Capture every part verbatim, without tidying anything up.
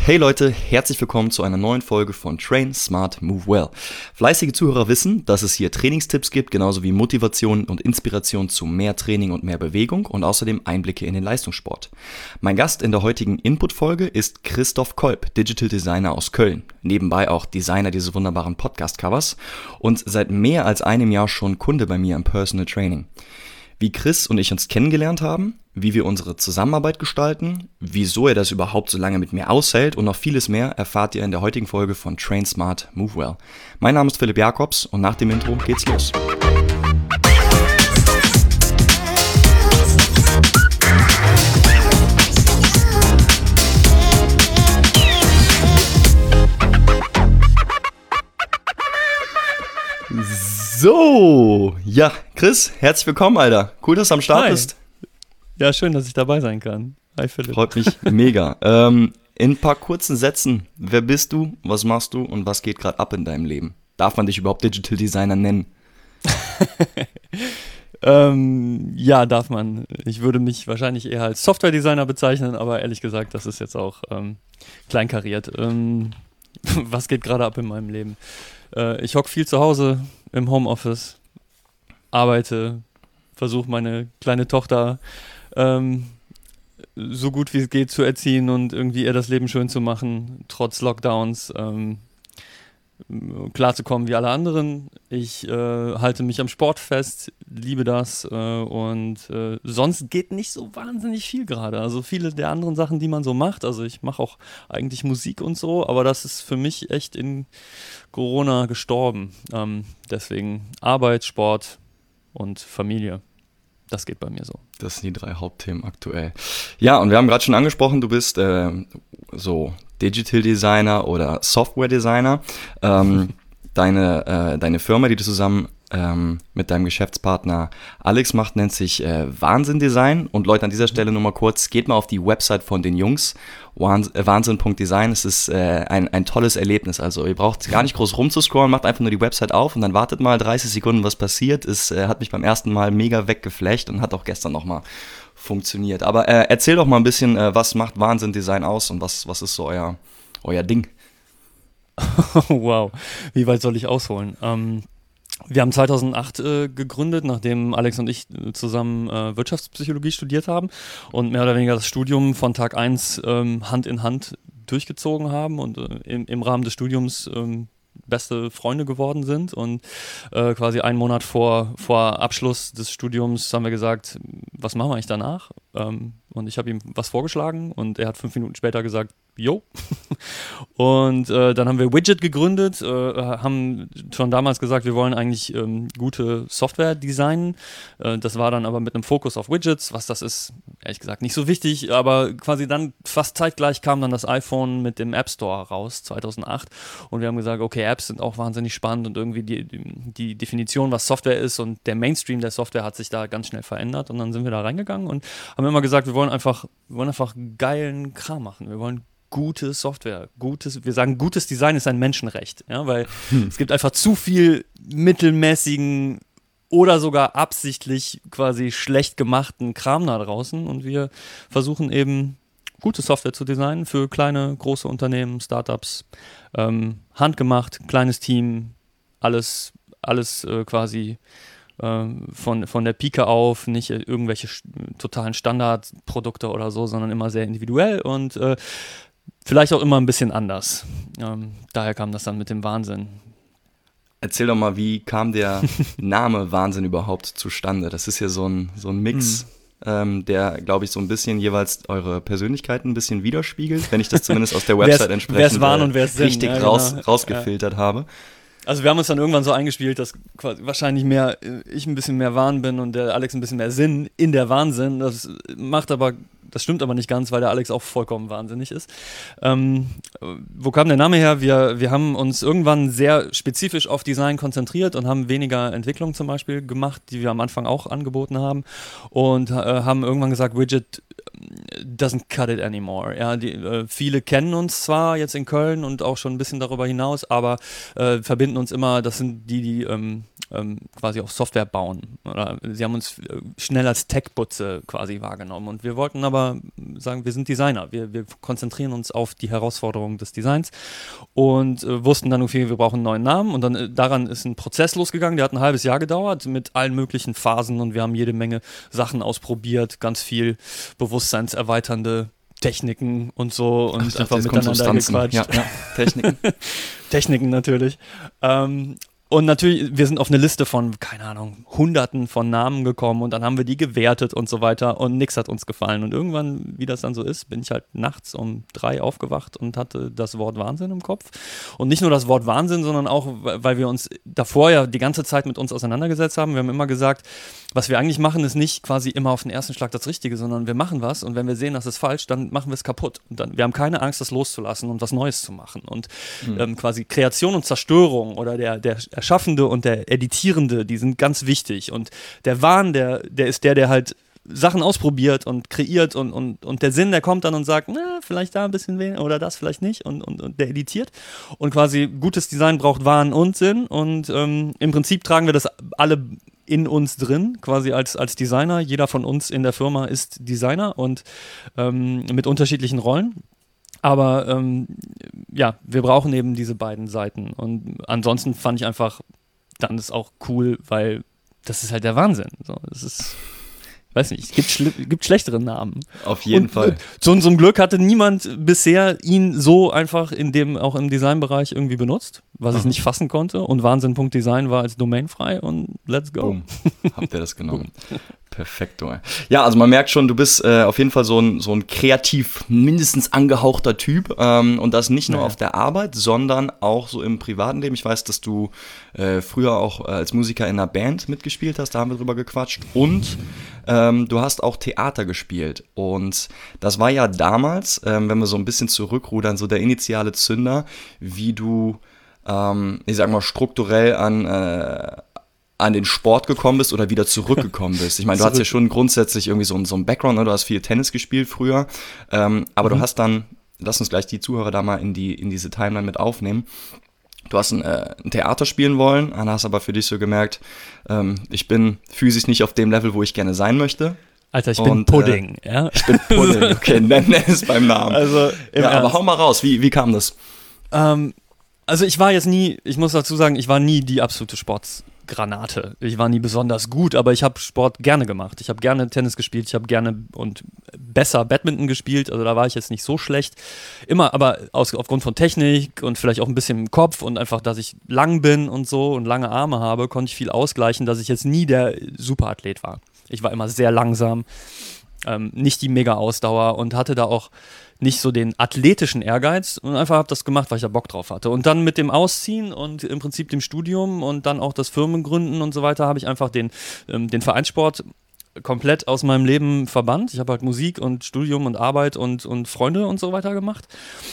Hey Leute, herzlich willkommen zu einer neuen Folge von Train Smart Move Well. Fleißige Zuhörer wissen, dass es hier Trainingstipps gibt, genauso wie Motivation und Inspiration zu mehr Training und mehr Bewegung und außerdem Einblicke in den Leistungssport. Mein Gast in der heutigen Input-Folge ist Christoph Kolb, Digital Designer aus Köln, nebenbei auch Designer dieses wunderbaren Podcast-Covers und seit mehr als einem Jahr schon Kunde bei mir im Personal Training. Wie Chris und ich uns kennengelernt haben, wie wir unsere Zusammenarbeit gestalten, wieso er das überhaupt so lange mit mir aushält und noch vieles mehr erfahrt ihr in der heutigen Folge von Train Smart Move Well. Mein Name ist Philipp Jakobs und nach dem Intro geht's los. So, ja, Chris, herzlich willkommen, Alter. Cool, dass du am Start Hi. bist. Ja, schön, dass ich dabei sein kann. Hi Philipp. Freut mich mega. Ähm, in ein paar kurzen Sätzen, wer bist du, was machst du und was geht gerade ab in deinem Leben? Darf man dich überhaupt Digital Designer nennen? ähm, ja, darf man. Ich würde mich wahrscheinlich eher als Software-Designer bezeichnen, aber ehrlich gesagt, das ist jetzt auch ähm, kleinkariert. Ähm, was geht gerade ab in meinem Leben? Äh, ich hocke viel zu Hause im Homeoffice, arbeite, versuche meine kleine Tochter ähm, so gut wie es geht zu erziehen und irgendwie ihr das Leben schön zu machen, trotz Lockdowns, ähm, klarzukommen wie alle anderen. Ich äh, halte mich am Sport fest, liebe das äh, und äh, sonst geht nicht so wahnsinnig viel gerade. Also viele der anderen Sachen, die man so macht, also ich mache auch eigentlich Musik und so, aber das ist für mich echt in Corona gestorben. Ähm, deswegen Arbeit, Sport und Familie. Das geht bei mir so. Das sind die drei Hauptthemen aktuell. Ja, und wir haben gerade schon angesprochen, du bist äh, so Digital Designer oder Software Designer. Ähm, deine, äh, deine Firma, die du zusammen ähm, mit deinem Geschäftspartner Alex macht, nennt sich äh, Wahnsinn Design. Und Leute, an dieser Stelle nur mal kurz, geht mal auf die Website von den Jungs, wahnsinn punkt design. Es ist äh, ein, ein tolles Erlebnis. Also ihr braucht gar nicht groß rumzuscrollen, macht einfach nur die Website auf und dann wartet mal dreißig Sekunden, was passiert. Es äh, hat mich beim ersten Mal mega weggeflasht und hat auch gestern nochmal funktioniert. Aber äh, erzähl doch mal ein bisschen, äh, was macht Wahnsinn Design aus und was, was ist so euer, euer Ding? Wow, wie weit soll ich ausholen? Ähm, wir haben zweitausendacht äh, gegründet, nachdem Alex und ich äh, zusammen äh, Wirtschaftspsychologie studiert haben und mehr oder weniger das Studium von Tag eins ähm, Hand in Hand durchgezogen haben und äh, im, im Rahmen des Studiums ähm, beste Freunde geworden sind und äh, quasi einen Monat vor, vor Abschluss des Studiums haben wir gesagt, was machen wir eigentlich danach? Ähm, und ich habe ihm was vorgeschlagen und er hat fünf Minuten später gesagt, jo. Und äh, dann haben wir Widget gegründet, äh, haben schon damals gesagt, wir wollen eigentlich ähm, gute Software designen. Äh, das war dann aber mit einem Fokus auf Widgets. Was das ist, ehrlich gesagt nicht so wichtig, aber quasi dann fast zeitgleich kam dann das iPhone mit dem App Store raus, zweitausendacht. Und wir haben gesagt, okay, Apps sind auch wahnsinnig spannend und irgendwie die, die Definition, was Software ist und der Mainstream der Software hat sich da ganz schnell verändert. Und dann sind wir da reingegangen und haben immer gesagt, wir wollen einfach, wir wollen einfach geilen Kram machen. Wir wollen gute Software, gutes, wir sagen, gutes Design ist ein Menschenrecht, ja, weil hm. es gibt einfach zu viel mittelmäßigen oder sogar absichtlich quasi schlecht gemachten Kram da draußen und wir versuchen eben gute Software zu designen für kleine, große Unternehmen, Startups, ähm, handgemacht, kleines Team, alles, alles äh, quasi äh, von, von der Pike auf, nicht irgendwelche sch- totalen Standardprodukte oder so, sondern immer sehr individuell und äh, vielleicht auch immer ein bisschen anders. Ähm, daher kam das dann mit dem Wahnsinn. Erzähl doch mal, wie kam der Name Wahnsinn überhaupt zustande? Das ist ja so ein, so ein Mix, mhm. ähm, der, glaube ich, so ein bisschen jeweils eure Persönlichkeiten ein bisschen widerspiegelt, wenn ich das zumindest aus der Website entsprechend Waren und wer's richtig sind. Ja, raus, genau. rausgefiltert ja. habe. Also wir haben uns dann irgendwann so eingespielt, dass quasi wahrscheinlich mehr ich ein bisschen mehr Wahn bin und der Alex ein bisschen mehr Sinn in der Wahnsinn. Das macht aber, das stimmt aber nicht ganz, weil der Alex auch vollkommen wahnsinnig ist. Ähm, wo kam der Name her? Wir, wir haben uns irgendwann sehr spezifisch auf Design konzentriert und haben weniger Entwicklung zum Beispiel gemacht, die wir am Anfang auch angeboten haben und äh, haben irgendwann gesagt, Widget doesn't cut it anymore. Ja, die, äh, viele kennen uns zwar jetzt in Köln und auch schon ein bisschen darüber hinaus, aber äh, verbinden uns immer, das sind die, die ähm, ähm, quasi auch Software bauen. Oder sie haben uns äh, schnell als Tech-Butze quasi wahrgenommen. Und wir wollten aber selber sagen, wir sind Designer. Wir, wir konzentrieren uns auf die Herausforderungen des Designs und äh, wussten dann irgendwie, wir brauchen einen neuen Namen. Und dann äh, daran ist ein Prozess losgegangen, der hat ein halbes Jahr gedauert mit allen möglichen Phasen und wir haben jede Menge Sachen ausprobiert, ganz viel bewusstseinserweiternde Techniken und so und Ach, einfach miteinander gequatscht. Ja, ja. Techniken. Techniken natürlich. Ähm, Und natürlich, wir sind auf eine Liste von, keine Ahnung, Hunderten von Namen gekommen und dann haben wir die gewertet und so weiter und nichts hat uns gefallen. Und irgendwann, wie das dann so ist, bin ich halt nachts um drei aufgewacht und hatte das Wort Wahnsinn im Kopf. Und nicht nur das Wort Wahnsinn, sondern auch, weil wir uns davor ja die ganze Zeit mit uns auseinandergesetzt haben. Wir haben immer gesagt, was wir eigentlich machen, ist nicht quasi immer auf den ersten Schlag das Richtige, sondern wir machen was und wenn wir sehen, das ist falsch, dann machen wir es kaputt. Und dann, wir haben keine Angst, das loszulassen und was Neues zu machen. Und mhm. ähm, quasi Kreation und Zerstörung oder der, der Erschaffende und der Editierende, die sind ganz wichtig. Und der Wahn, der, der ist der, der halt Sachen ausprobiert und kreiert und, und, und der Sinn, der kommt dann und sagt, na, vielleicht da ein bisschen weniger oder das vielleicht nicht und, und, und der editiert. Und quasi gutes Design braucht Wahn und Sinn und ähm, im Prinzip tragen wir das alle in uns drin, quasi als, als Designer. Jeder von uns in der Firma ist Designer und ähm, mit unterschiedlichen Rollen. Aber ähm, ja, wir brauchen eben diese beiden Seiten. Und ansonsten fand ich einfach, dann ist auch cool, weil das ist halt der Wahnsinn. So, das ist, weiß nicht, es gibt, schli- gibt schlechtere Namen. Auf jeden und, Fall. Äh, zu unserem Glück hatte niemand bisher ihn so einfach in dem, auch im Designbereich irgendwie benutzt, was Aha. ich nicht fassen konnte. Und Wahnsinn Punkt Design war als Domain frei und let's go. Boom. Habt ihr das genommen? Perfekto. Ja, also man merkt schon, du bist äh, auf jeden Fall so ein, so ein kreativ, mindestens angehauchter Typ. Ähm, und das nicht nur naja. auf der Arbeit, sondern auch so im privaten Leben. Ich weiß, dass du äh, früher auch äh, als Musiker in einer Band mitgespielt hast, da haben wir drüber gequatscht. Und ähm, du hast auch Theater gespielt. Und das war ja damals, ähm, wenn wir so ein bisschen zurückrudern, so der initiale Zünder, wie du, ähm, ich sag mal, strukturell an äh, an den Sport gekommen bist oder wieder zurückgekommen bist. Ich meine, du hast ja schon grundsätzlich irgendwie so, so einen Background, ne? Du hast viel Tennis gespielt früher, ähm, aber mhm. du hast dann, lass uns gleich die Zuhörer da mal in, die, in diese Timeline mit aufnehmen, du hast ein, äh, ein Theater spielen wollen, dann hast aber für dich so gemerkt, ähm, ich bin physisch nicht auf dem Level, wo ich gerne sein möchte. Alter, ich Und, bin Pudding, äh, ja? Ich bin Pudding, okay, nenn, nenn es beim Namen. Also, ja, aber hau mal raus, wie, wie kam das? Ähm, also ich war jetzt nie, ich muss dazu sagen, ich war nie die absolute Sports Granate. Ich war nie besonders gut, aber ich habe Sport gerne gemacht. Ich habe gerne Tennis gespielt, ich habe gerne und besser Badminton gespielt, also da war ich jetzt nicht so schlecht. Immer, aber aus, aufgrund von Technik und vielleicht auch ein bisschen im Kopf und einfach, dass ich lang bin und so und lange Arme habe, konnte ich viel ausgleichen, dass ich jetzt nie der Superathlet war. Ich war immer sehr langsam, ähm, nicht die Mega-Ausdauer und hatte da auch nicht so den athletischen Ehrgeiz und einfach habe das gemacht, weil ich da Bock drauf hatte. Und dann mit dem Ausziehen und im Prinzip dem Studium und dann auch das Firmengründen und so weiter, habe ich einfach den, ähm, den Vereinssport komplett aus meinem Leben verbannt. Ich habe halt Musik und Studium und Arbeit und, und Freunde und so weiter gemacht.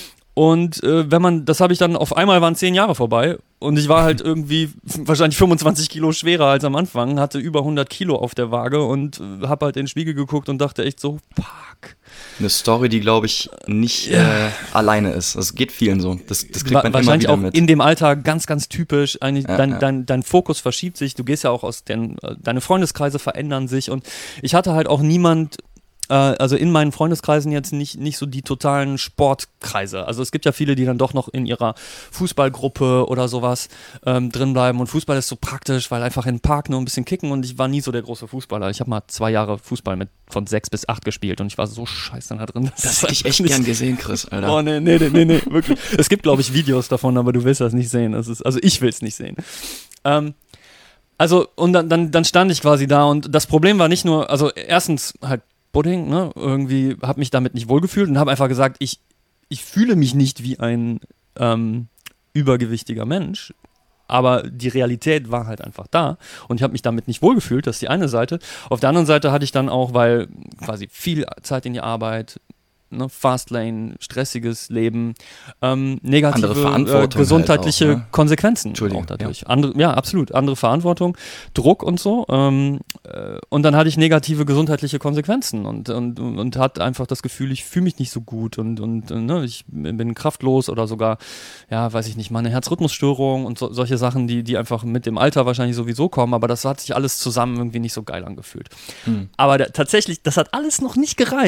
Und äh, wenn man, das habe ich dann, auf einmal waren zehn Jahre vorbei und ich war halt irgendwie wahrscheinlich fünfundzwanzig Kilo schwerer als am Anfang, hatte über hundert Kilo auf der Waage und äh, habe halt in den Spiegel geguckt und dachte echt so, fuck. Eine Story, die, glaube ich, nicht ja. äh, alleine ist. Das geht vielen so. Das, das kriegt man wahrscheinlich immer wieder auch mit. In dem Alter ganz, ganz typisch. Eigentlich ja, dein, ja. Dein, dein Fokus verschiebt sich. Du gehst ja auch aus den, deine Freundeskreise verändern sich und ich hatte halt auch niemand, also in meinen Freundeskreisen jetzt nicht, nicht so die totalen Sportkreise. Also es gibt ja viele, die dann doch noch in ihrer Fußballgruppe oder sowas ähm, drin bleiben und Fußball ist so praktisch, weil einfach in den Park nur ein bisschen kicken und ich war nie so der große Fußballer. Ich habe mal zwei Jahre Fußball mit von sechs bis acht gespielt und ich war so scheiße da drin. Das, das hätte ich echt nicht gern gesehen, Chris, Alter. Oh nee, nee, nee, nee, nee wirklich. Es gibt, glaube ich, Videos davon, aber du willst das nicht sehen. Das ist, also ich will es nicht sehen. Ähm, also und dann, dann, dann stand ich quasi da und das Problem war nicht nur, also erstens halt Pudding, ne, irgendwie habe mich damit nicht wohlgefühlt und habe einfach gesagt, ich, ich fühle mich nicht wie ein ähm, übergewichtiger Mensch, aber die Realität war halt einfach da und ich habe mich damit nicht wohlgefühlt, das ist die eine Seite. Auf der anderen Seite hatte ich dann auch, weil quasi viel Zeit in die Arbeit, ne, Fastlane, stressiges Leben, ähm, negative äh, gesundheitliche halt auch, ne? Konsequenzen auch dadurch. Ja. Andere, ja, absolut. Andere Verantwortung, Druck und so. Ähm, äh, und dann hatte ich negative gesundheitliche Konsequenzen und, und, und hatte einfach das Gefühl, ich fühle mich nicht so gut und, und ne, ich bin kraftlos oder sogar, ja, weiß ich nicht, mal eine Herzrhythmusstörung und so, solche Sachen, die, die einfach mit dem Alter wahrscheinlich sowieso kommen, aber das hat sich alles zusammen irgendwie nicht so geil angefühlt. Hm. Aber da, tatsächlich, das hat alles noch nicht gereicht,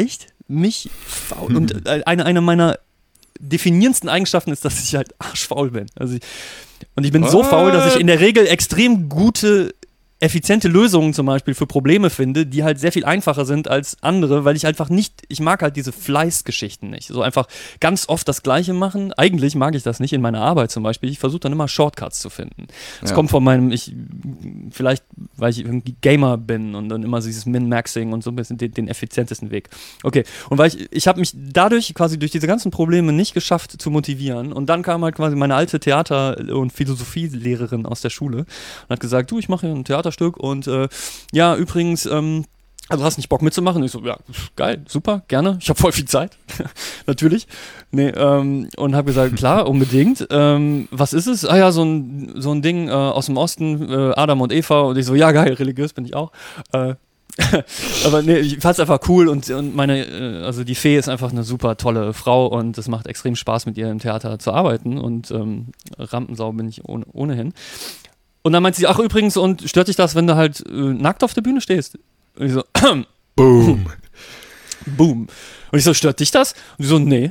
mich faul. Und eine, eine meiner definierendsten Eigenschaften ist, dass ich halt arschfaul bin. Also ich, und ich bin What? so faul, dass ich in der Regel extrem gute, effiziente Lösungen zum Beispiel für Probleme finde, die halt sehr viel einfacher sind als andere, weil ich einfach nicht, ich mag halt diese Fleißgeschichten nicht. So einfach ganz oft das Gleiche machen. Eigentlich mag ich das nicht in meiner Arbeit zum Beispiel. Ich versuche dann immer Shortcuts zu finden. Das ja. kommt von meinem, ich, vielleicht, weil ich irgendwie Gamer bin und dann immer dieses Min-Maxing und so ein bisschen den, den effizientesten Weg. Okay, und weil ich, ich habe mich dadurch quasi durch diese ganzen Probleme nicht geschafft zu motivieren und dann kam halt quasi meine alte Theater- und Philosophielehrerin aus der Schule und hat gesagt, du, ich mache hier ein Theater Stück und äh, ja, übrigens, ähm, also hast nicht Bock mitzumachen? Und ich so, ja, geil, super, gerne, ich habe voll viel Zeit, natürlich. Nee, ähm, und habe gesagt, klar, unbedingt. Ähm, was ist es? Ah ja, so ein, so ein Ding äh, aus dem Osten, äh, Adam und Eva. Und ich so, ja, geil, religiös bin ich auch. Äh, aber nee, ich fand's einfach cool und, und meine, äh, also die Fee ist einfach eine super tolle Frau und es macht extrem Spaß, mit ihr im Theater zu arbeiten und ähm, Rampensau bin ich ohne, ohnehin. Und dann meint sie, ach übrigens, und stört dich das, wenn du halt äh, nackt auf der Bühne stehst? Und ich so, Boom. Boom. Und ich so, stört dich das? Und sie so, nee.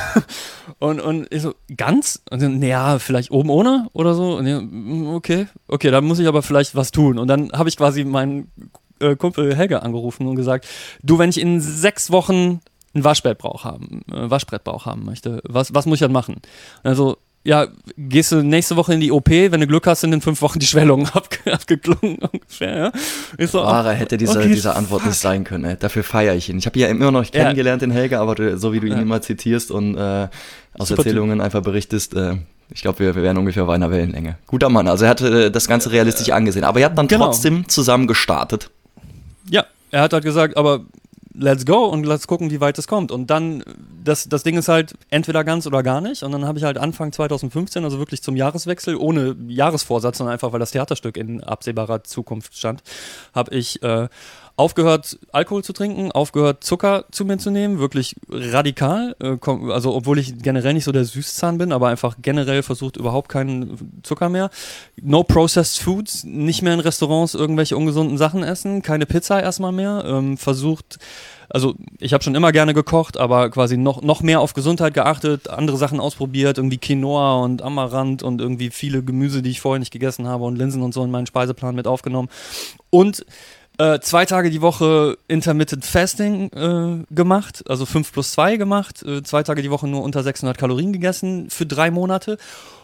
und, und ich so, ganz? Und dann, naja, vielleicht oben ohne oder so. Und ich, okay, okay, dann muss ich aber vielleicht was tun. Und dann habe ich quasi meinen äh, Kumpel Helge angerufen und gesagt, du, wenn ich in sechs Wochen ein Waschbrettbauch haben, äh, Waschbrettbauch haben möchte, was, was muss ich dann machen? Also, ja, gehst du nächste Woche in die O P, wenn du Glück hast, sind in fünf Wochen die Schwellungen abge- abgeklungen ungefähr, ja. Ich so, Wahrer hätte diese, okay, diese Antwort fuck. nicht sein können, ey. Dafür feiere ich ihn. Ich habe ihn ja immer noch nicht ja. kennengelernt, den Helge, aber du, so wie du ihn ja. immer zitierst und äh, aus Super Erzählungen typ. einfach berichtest, äh, ich glaube, wir, wir wären ungefähr auf einer Wellenlänge. Guter Mann, also er hatte das Ganze realistisch äh, angesehen, aber ihr habt dann genau. trotzdem zusammen gestartet. Ja, er hat halt gesagt, aber let's go und let's gucken, wie weit es kommt. Und dann, das, das Ding ist halt entweder ganz oder gar nicht. Und dann habe ich halt Anfang zwanzig fünfzehn, also wirklich zum Jahreswechsel, ohne Jahresvorsatz, sondern einfach, weil das Theaterstück in absehbarer Zukunft stand, habe ich äh, aufgehört, Alkohol zu trinken, aufgehört, Zucker zu mir zu nehmen, wirklich radikal. Äh, komm, also, obwohl ich generell nicht so der Süßzahn bin, aber einfach generell versucht, überhaupt keinen Zucker mehr. No processed foods, nicht mehr in Restaurants irgendwelche ungesunden Sachen essen, keine Pizza erstmal mehr. Ähm, versucht, also ich habe schon immer gerne gekocht, aber quasi noch, noch mehr auf Gesundheit geachtet, andere Sachen ausprobiert, irgendwie Quinoa und Amaranth und irgendwie viele Gemüse, die ich vorher nicht gegessen habe und Linsen und so in meinen Speiseplan mit aufgenommen. Und Äh, zwei Tage die Woche Intermittent Fasting äh, gemacht, also fünf plus zwei gemacht, äh, zwei Tage die Woche nur unter sechshundert Kalorien gegessen für drei Monate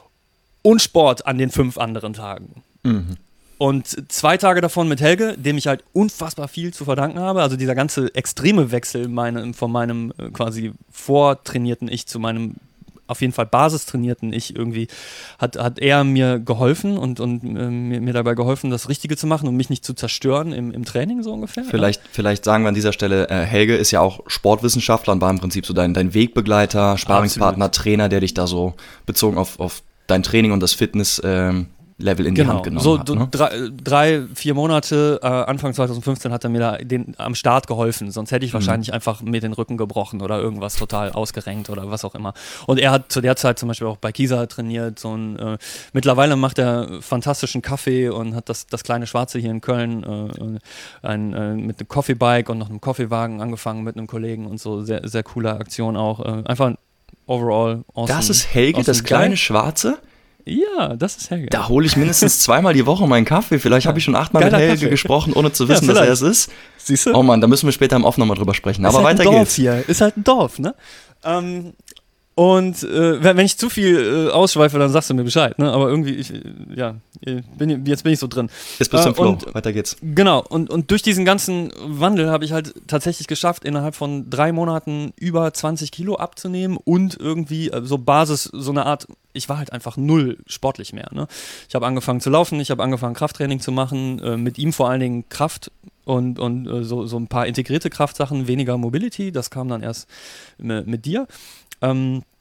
und Sport an den fünf anderen Tagen. Mhm. Und zwei Tage davon mit Helge, dem ich halt unfassbar viel zu verdanken habe, also dieser ganze extreme Wechsel meine, von meinem äh, quasi vortrainierten Ich zu meinem auf jeden Fall basistrainierten Ich irgendwie, hat, hat er mir geholfen und, und äh, mir, mir dabei geholfen, das Richtige zu machen und mich nicht zu zerstören im, im Training so ungefähr. Vielleicht, ja. vielleicht sagen wir an dieser Stelle, äh, Helge ist ja auch Sportwissenschaftler und war im Prinzip so dein, dein Wegbegleiter, Sparringspartner, Absolut. Trainer, der dich da so bezogen auf, auf dein Training und das Fitness ähm, Level in genau. die Hand genommen so, hat. Ne? Drei, drei, vier Monate, äh, Anfang zwanzig fünfzehn hat er mir da den, am Start geholfen, sonst hätte ich mhm. wahrscheinlich einfach mir den Rücken gebrochen oder irgendwas total ausgerenkt oder was auch immer. Und er hat zu der Zeit zum Beispiel auch bei Kisa trainiert, so ein, äh, mittlerweile macht er fantastischen Kaffee und hat das, das kleine Schwarze hier in Köln äh, ein, äh, mit einem Coffee-Bike und noch einem Coffeewagen angefangen mit einem Kollegen und so, sehr, sehr coole Aktion auch. Äh, einfach overall awesome. Das ist Helge, awesome das kleine Schwarze? Ja, das ist Helge. Da hole ich mindestens zweimal die Woche meinen Kaffee. Vielleicht ja. habe ich schon achtmal mit Helge Kaffee. gesprochen, ohne zu wissen, ja, dass er es ist. Siehst du? Oh Mann, da müssen wir später im Off nochmal drüber sprechen. Aber ist halt weiter ein Dorf geht's. Hier. Ist halt ein Dorf, ne? Ähm, und äh, wenn ich zu viel äh, ausschweife, dann sagst du mir Bescheid, ne? Aber irgendwie, ich, ja, bin, jetzt bin ich so drin. Jetzt bist du im äh, Flow. Und, weiter geht's. Genau. Und, und durch diesen ganzen Wandel habe ich halt tatsächlich geschafft, innerhalb von drei Monaten über zwanzig Kilo abzunehmen und irgendwie äh, so Basis, so eine Art, ich war halt einfach null sportlich mehr, ne? Ich habe angefangen zu laufen, ich habe angefangen Krafttraining zu machen, äh, mit ihm vor allen Dingen Kraft und, und äh, so, so ein paar integrierte Kraftsachen, weniger Mobility, das kam dann erst mit, mit dir. Ähm,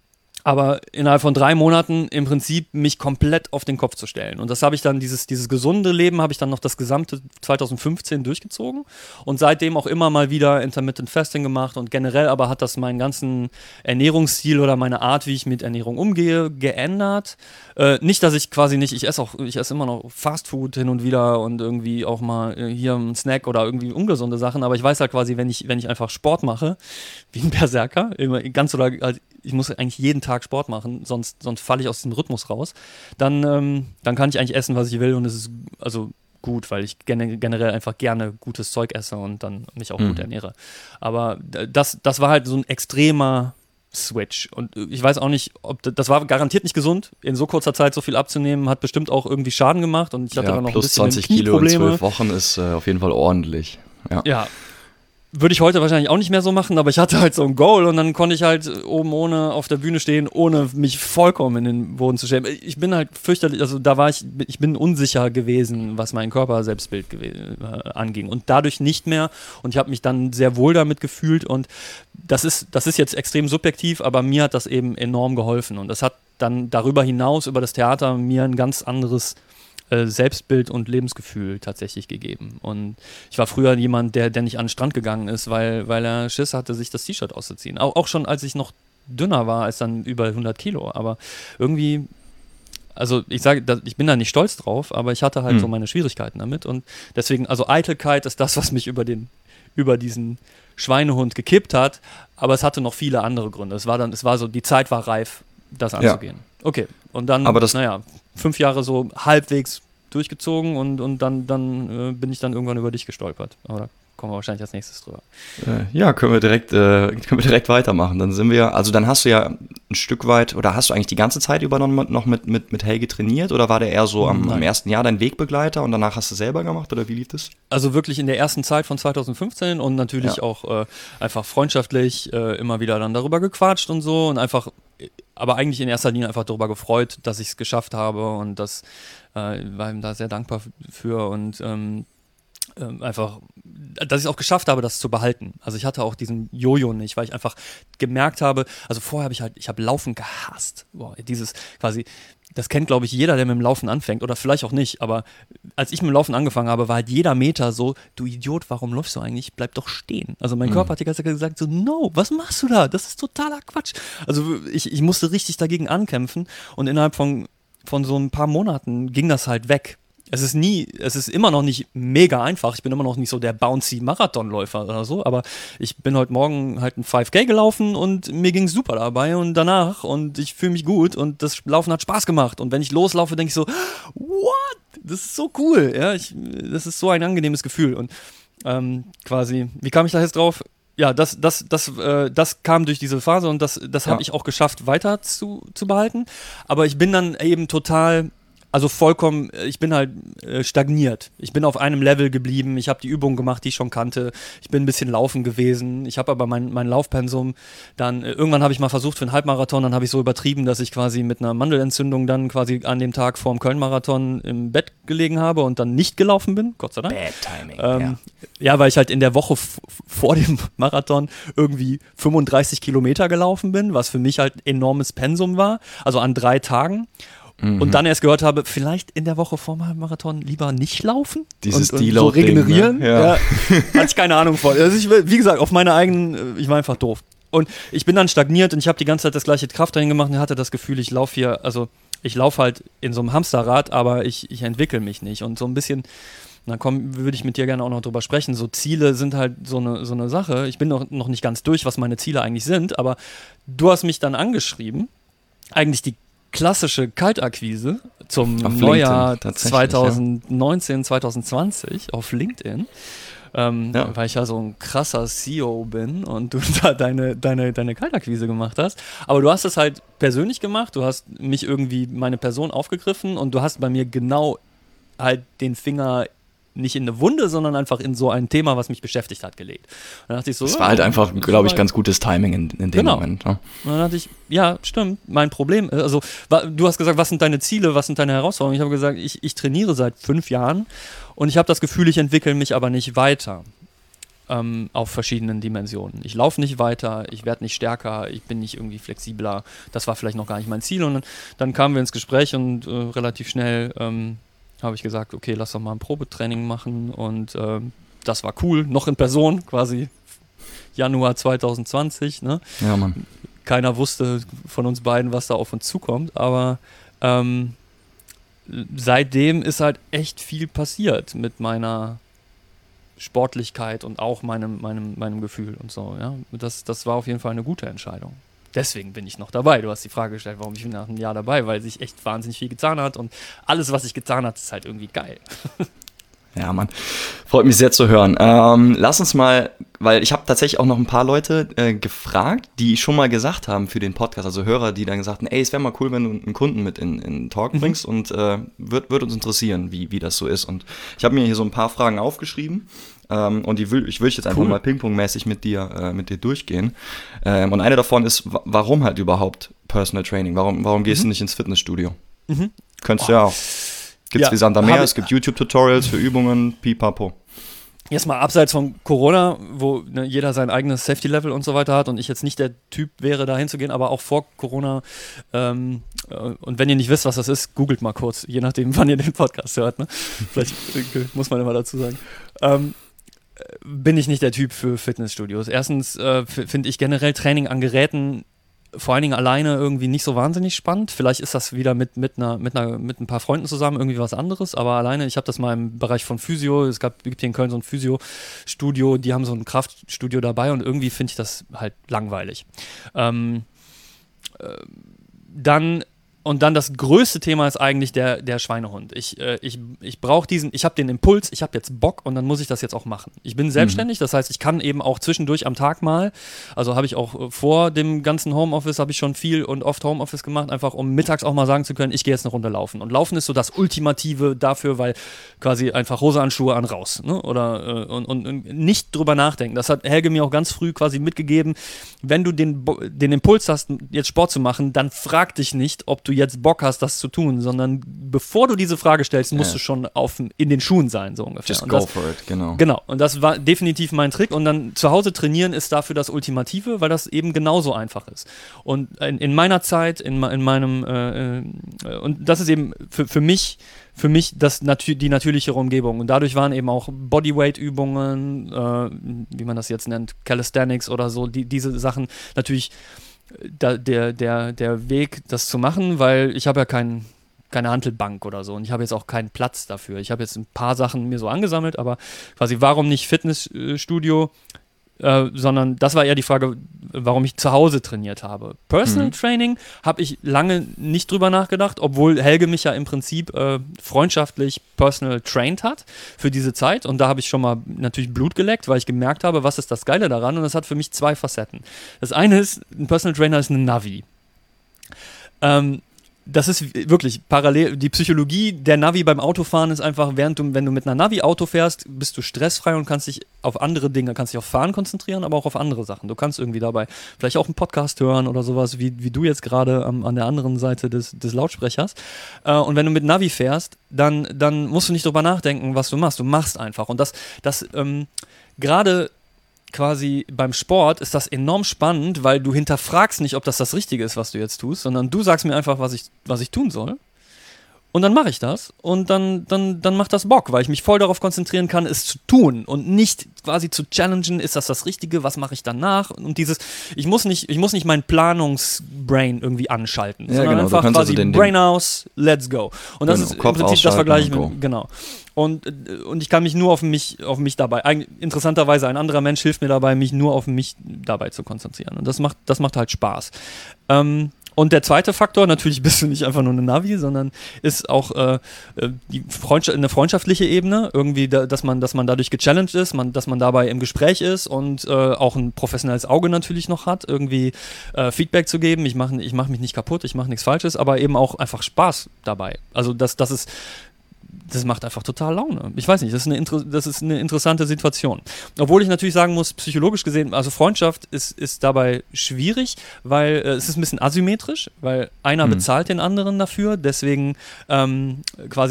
aber innerhalb von drei Monaten im Prinzip mich komplett auf den Kopf zu stellen. Und das habe ich dann, dieses, dieses gesunde Leben habe ich dann noch das gesamte zwanzig fünfzehn durchgezogen und seitdem auch immer mal wieder Intermittent Fasting gemacht und generell aber hat das meinen ganzen Ernährungsstil oder meine Art, wie ich mit Ernährung umgehe, geändert. Äh, nicht, dass ich quasi nicht, ich esse auch, ich esse immer noch Fastfood hin und wieder und irgendwie auch mal äh, hier einen Snack oder irgendwie ungesunde Sachen, aber ich weiß halt quasi, wenn ich, wenn ich einfach Sport mache, wie ein Berserker, immer ganz oder halt, ich muss eigentlich jeden Tag Sport machen, sonst, sonst falle ich aus dem Rhythmus raus, dann, ähm, dann kann ich eigentlich essen, was ich will und es ist also gut, weil ich gen- generell einfach gerne gutes Zeug esse und dann mich auch mhm. gut ernähre. Aber das, das war halt so ein extremer Switch und ich weiß auch nicht, ob das, das war garantiert nicht gesund, in so kurzer Zeit so viel abzunehmen, hat bestimmt auch irgendwie Schaden gemacht und ich hatte ja, dann noch plus ein bisschen zwanzig Kilo in zwölf Wochen ist äh, auf jeden Fall ordentlich. Ja. ja. Würde ich heute wahrscheinlich auch nicht mehr so machen, aber ich hatte halt so ein Goal und dann konnte ich halt oben ohne auf der Bühne stehen, ohne mich vollkommen in den Boden zu stellen. Ich bin halt fürchterlich, also da war ich, ich bin unsicher gewesen, was mein Körper-Selbstbild gew- äh, anging und dadurch nicht mehr und ich habe mich dann sehr wohl damit gefühlt und das ist, das ist jetzt extrem subjektiv, aber mir hat das eben enorm geholfen und das hat dann darüber hinaus, über das Theater, mir ein ganz anderes Selbstbild und Lebensgefühl tatsächlich gegeben. Und ich war früher jemand, der, der nicht an den Strand gegangen ist, weil, weil er Schiss hatte, sich das T-Shirt auszuziehen. Auch, auch schon, als ich noch dünner war als dann über hundert Kilo. Aber irgendwie, also ich sage, ich bin da nicht stolz drauf, aber ich hatte halt hm. so meine Schwierigkeiten damit. Und deswegen, also Eitelkeit ist das, was mich über den, über diesen Schweinehund gekippt hat. Aber es hatte noch viele andere Gründe. Es war dann, es war so, die Zeit war reif, das anzugehen. Ja. Okay, und dann, aber das, naja, fünf Jahre so halbwegs durchgezogen und, und dann, dann äh, bin ich dann irgendwann über dich gestolpert. Aber da kommen wir wahrscheinlich als nächstes drüber. Äh, ja, können wir direkt, äh, können wir direkt weitermachen. Dann sind wir, also dann hast du ja ein Stück weit, oder hast du eigentlich die ganze Zeit über noch, noch mit, mit, mit Helge trainiert oder war der eher so am, am ersten Jahr dein Wegbegleiter und danach hast du selber gemacht oder wie lief das? Also wirklich in der ersten Zeit von zwanzig fünfzehn und natürlich ja. auch äh, einfach freundschaftlich äh, immer wieder dann darüber gequatscht und so und einfach, aber eigentlich in erster Linie einfach darüber gefreut, dass ich es geschafft habe und das äh, war ihm da sehr dankbar für und ähm, äh, einfach, dass ich es auch geschafft habe, das zu behalten. Also ich hatte auch diesen Jojo nicht, weil ich einfach gemerkt habe, also vorher habe ich halt, ich habe Laufen gehasst. Boah, dieses quasi, das kennt glaube ich jeder, der mit dem Laufen anfängt oder vielleicht auch nicht, aber als ich mit dem Laufen angefangen habe, war halt jeder Meter so, du Idiot, warum läufst du eigentlich? Bleib doch stehen. Also mein mhm. Körper hat die ganze Zeit gesagt so, no, was machst du da? Das ist totaler Quatsch. Also ich, ich musste richtig dagegen ankämpfen und innerhalb von, von so ein paar Monaten ging das halt weg. Es ist nie, es ist immer noch nicht mega einfach. Ich bin immer noch nicht so der bouncy Marathonläufer oder so, aber ich bin heute Morgen halt ein fünf K gelaufen und mir ging es super dabei und danach und ich fühle mich gut und das Laufen hat Spaß gemacht und wenn ich loslaufe, denke ich so, what? Das ist so cool, ja, ich, das ist so ein angenehmes Gefühl und ähm, quasi, wie kam ich da jetzt drauf? Ja, das, das, das, äh, das kam durch diese Phase und das, das ja. habe ich auch geschafft, weiter zu, zu behalten, aber ich bin dann eben total Also vollkommen, ich bin halt äh, stagniert. Ich bin auf einem Level geblieben. Ich habe die Übungen gemacht, die ich schon kannte. Ich bin ein bisschen laufen gewesen. Ich habe aber mein, mein Laufpensum dann, äh, irgendwann habe ich mal versucht für einen Halbmarathon, dann habe ich so übertrieben, dass ich quasi mit einer Mandelentzündung dann quasi an dem Tag vorm Köln-Marathon im Bett gelegen habe und dann nicht gelaufen bin, Gott sei Dank. Bad Timing, ähm, ja. Ja, weil ich halt in der Woche f- vor dem Marathon irgendwie fünfunddreißig Kilometer gelaufen bin, was für mich halt enormes Pensum war, also an drei Tagen. Mhm. Und dann erst gehört habe, vielleicht in der Woche vor dem Marathon lieber nicht laufen Dieses und, und so regenerieren. Ne? Ja. Ja. Hatte ich keine Ahnung von. Also ich, wie gesagt, auf meine eigenen, ich war einfach doof. Und ich bin dann stagniert und ich habe die ganze Zeit das gleiche Krafttraining gemacht und hatte das Gefühl, ich laufe hier, also ich laufe halt in so einem Hamsterrad, aber ich, ich entwickle mich nicht. Und so ein bisschen, da würde ich mit dir gerne auch noch drüber sprechen, so Ziele sind halt so eine, so eine Sache. Ich bin noch, noch nicht ganz durch, was meine Ziele eigentlich sind, aber du hast mich dann angeschrieben, eigentlich die klassische Kaltakquise zum auf Neujahr zwanzig neunzehn, ja. zwanzig zwanzig auf LinkedIn, ähm, ja. weil ich ja so ein krasser C E O bin und du da deine, deine, deine Kaltakquise gemacht hast. Aber du hast es halt persönlich gemacht, du hast mich irgendwie, meine Person aufgegriffen und du hast bei mir genau halt den Finger nicht in eine Wunde, sondern einfach in so ein Thema, was mich beschäftigt hat, gelegt. Und dann dachte ich so, das ja, war halt einfach, glaube ich, ganz gutes Timing in, in dem genau. Moment. Ne? Und dann dachte ich, ja, stimmt, mein Problem, also du hast gesagt, was sind deine Ziele, was sind deine Herausforderungen? Ich habe gesagt, ich, ich trainiere seit fünf Jahren und ich habe das Gefühl, ich entwickle mich aber nicht weiter. ähm, auf verschiedenen Dimensionen. Ich laufe nicht weiter, ich werde nicht stärker, ich bin nicht irgendwie flexibler. Das war vielleicht noch gar nicht mein Ziel. Und dann, dann kamen wir ins Gespräch und äh, relativ schnell ähm, habe ich gesagt, okay, lass doch mal ein Probetraining machen. Und äh, das war cool, noch in Person, quasi Januar zwanzig zwanzig. Ne? Ja, Mann. Keiner wusste von uns beiden, was da auf uns zukommt, aber ähm, seitdem ist halt echt viel passiert mit meiner Sportlichkeit und auch meinem, meinem, meinem Gefühl und so. Ja? Das, das war auf jeden Fall eine gute Entscheidung. Deswegen bin ich noch dabei. Du hast die Frage gestellt, warum ich bin nach einem Jahr dabei, weil sich echt wahnsinnig viel getan hat und alles, was sich getan hat, ist halt irgendwie geil. Ja, Mann. Freut mich sehr zu hören. Ähm, lass uns mal, weil ich habe tatsächlich auch noch ein paar Leute äh, gefragt, die schon mal gesagt haben für den Podcast, also Hörer, die dann gesagt haben, ey, es wäre mal cool, wenn du einen Kunden mit in den Talk bringst, mhm. und äh, wird, wird uns interessieren, wie, wie das so ist. Und ich habe mir hier so ein paar Fragen aufgeschrieben, ähm, und die will, ich will jetzt einfach cool. mal ping-pong-mäßig mit dir, äh, mit dir durchgehen. Ähm, und eine davon ist, w- warum halt überhaupt Personal Training? Warum, warum gehst mhm. du nicht ins Fitnessstudio? Mhm. Könntest du oh. ja auch. Gibt es ja, wie Sand am Meer, es gibt YouTube-Tutorials für Übungen, pipapo. Jetzt mal abseits von Corona, wo ne, jeder sein eigenes Safety-Level und so weiter hat und ich jetzt nicht der Typ wäre, da hinzugehen, aber auch vor Corona. Ähm, äh, und wenn ihr nicht wisst, was das ist, googelt mal kurz, je nachdem, wann ihr den Podcast hört. Ne? Vielleicht äh, muss man immer dazu sagen. Ähm, bin ich nicht der Typ für Fitnessstudios. Erstens äh, f- finde ich generell Training an Geräten vor allen Dingen alleine irgendwie nicht so wahnsinnig spannend. Vielleicht ist das wieder mit, mit, einer, mit, einer, mit ein paar Freunden zusammen irgendwie was anderes, aber alleine, ich habe das mal im Bereich von Physio, es gab, gibt hier in Köln so ein Physio-Studio, die haben so ein Kraftstudio dabei und irgendwie finde ich das halt langweilig. Ähm, äh, dann Und dann das größte Thema ist eigentlich der, der Schweinehund. Ich, äh, ich, ich brauche diesen, ich habe den Impuls, ich habe jetzt Bock und dann muss ich das jetzt auch machen. Ich bin selbstständig, mhm. das heißt, ich kann eben auch zwischendurch am Tag mal, also habe ich auch äh, vor dem ganzen Homeoffice, habe ich schon viel und oft Homeoffice gemacht, einfach um mittags auch mal sagen zu können, ich gehe jetzt eine Runde laufen. Und Laufen ist so das Ultimative dafür, weil quasi einfach Hose an, Schuhe an, raus. Ne? Oder, äh, und, und, und nicht drüber nachdenken. Das hat Helge mir auch ganz früh quasi mitgegeben, wenn du den, den Impuls hast, jetzt Sport zu machen, dann frag dich nicht, ob du jetzt Bock hast, das zu tun, sondern bevor du diese Frage stellst, musst ja. du schon auf, in den Schuhen sein, so ungefähr. Just und go das, for it, genau. Genau, und das war definitiv mein Trick und dann zu Hause trainieren ist dafür das Ultimative, weil das eben genauso einfach ist. Und in, in meiner Zeit, in, in meinem, äh, äh, und das ist eben für, für mich, für mich das natür- die natürlichere Umgebung und dadurch waren eben auch Bodyweight-Übungen, äh, wie man das jetzt nennt, Calisthenics oder so, die, diese Sachen natürlich Da, der, der, der Weg, das zu machen, weil ich habe ja kein, keine Hantelbank oder so und ich habe jetzt auch keinen Platz dafür. Ich habe jetzt ein paar Sachen mir so angesammelt, aber quasi warum nicht Fitnessstudio, äh, sondern das war eher die Frage, warum ich zu Hause trainiert habe. Personal mhm. Training habe ich lange nicht drüber nachgedacht, obwohl Helge mich ja im Prinzip äh, freundschaftlich personal trained hat für diese Zeit und da habe ich schon mal natürlich Blut geleckt, weil ich gemerkt habe, was ist das Geile daran und das hat für mich zwei Facetten. Das eine ist, ein Personal Trainer ist ein Navi. Ähm, Das ist wirklich parallel, die Psychologie der Navi beim Autofahren ist einfach, während du, wenn du mit einer Navi Auto fährst, bist du stressfrei und kannst dich auf andere Dinge, kannst dich auf Fahren konzentrieren, aber auch auf andere Sachen. Du kannst irgendwie dabei vielleicht auch einen Podcast hören oder sowas, wie, wie du jetzt gerade ähm, an der anderen Seite des, des Lautsprechers. Äh, und wenn du mit Navi fährst, dann, dann musst du nicht drüber nachdenken, was du machst. Du machst einfach. Und das, das ähm, gerade quasi beim Sport ist das enorm spannend, weil du hinterfragst nicht, ob das das Richtige ist, was du jetzt tust, sondern du sagst mir einfach, was ich, was ich tun soll. Und dann mache ich das und dann, dann, dann macht das Bock, weil ich mich voll darauf konzentrieren kann, es zu tun und nicht quasi zu challengen, ist das das Richtige, was mache ich danach? Und dieses, ich muss nicht, ich muss nicht mein Planungsbrain irgendwie anschalten, ja, sondern genau, einfach quasi also den, Brain den aus, let's go. Und das genau, ist im Prinzip das Vergleich mit, genau. Und, und ich kann mich nur auf mich, auf mich dabei, eigentlich, interessanterweise ein anderer Mensch hilft mir dabei, mich nur auf mich dabei zu konzentrieren. Und das macht, das macht halt Spaß. Ähm, Und der zweite Faktor, natürlich bist du nicht einfach nur eine Navi, sondern ist auch äh, die Freundschaft, eine freundschaftliche Ebene, irgendwie, da, dass man, dass man dadurch gechallenged ist, man, dass man dabei im Gespräch ist und äh, auch ein professionelles Auge natürlich noch hat, irgendwie äh, Feedback zu geben. Ich mache ich mach mich nicht kaputt, ich mache nichts Falsches, aber eben auch einfach Spaß dabei. Also das, das ist Das macht einfach total Laune. Ich weiß nicht, das ist, eine, Inter- das ist eine interessante Situation. Obwohl ich natürlich sagen muss, psychologisch gesehen, also Freundschaft ist, ist dabei schwierig, weil äh, es ist ein bisschen asymmetrisch, weil einer hm. bezahlt den anderen dafür, deswegen ähm, quasi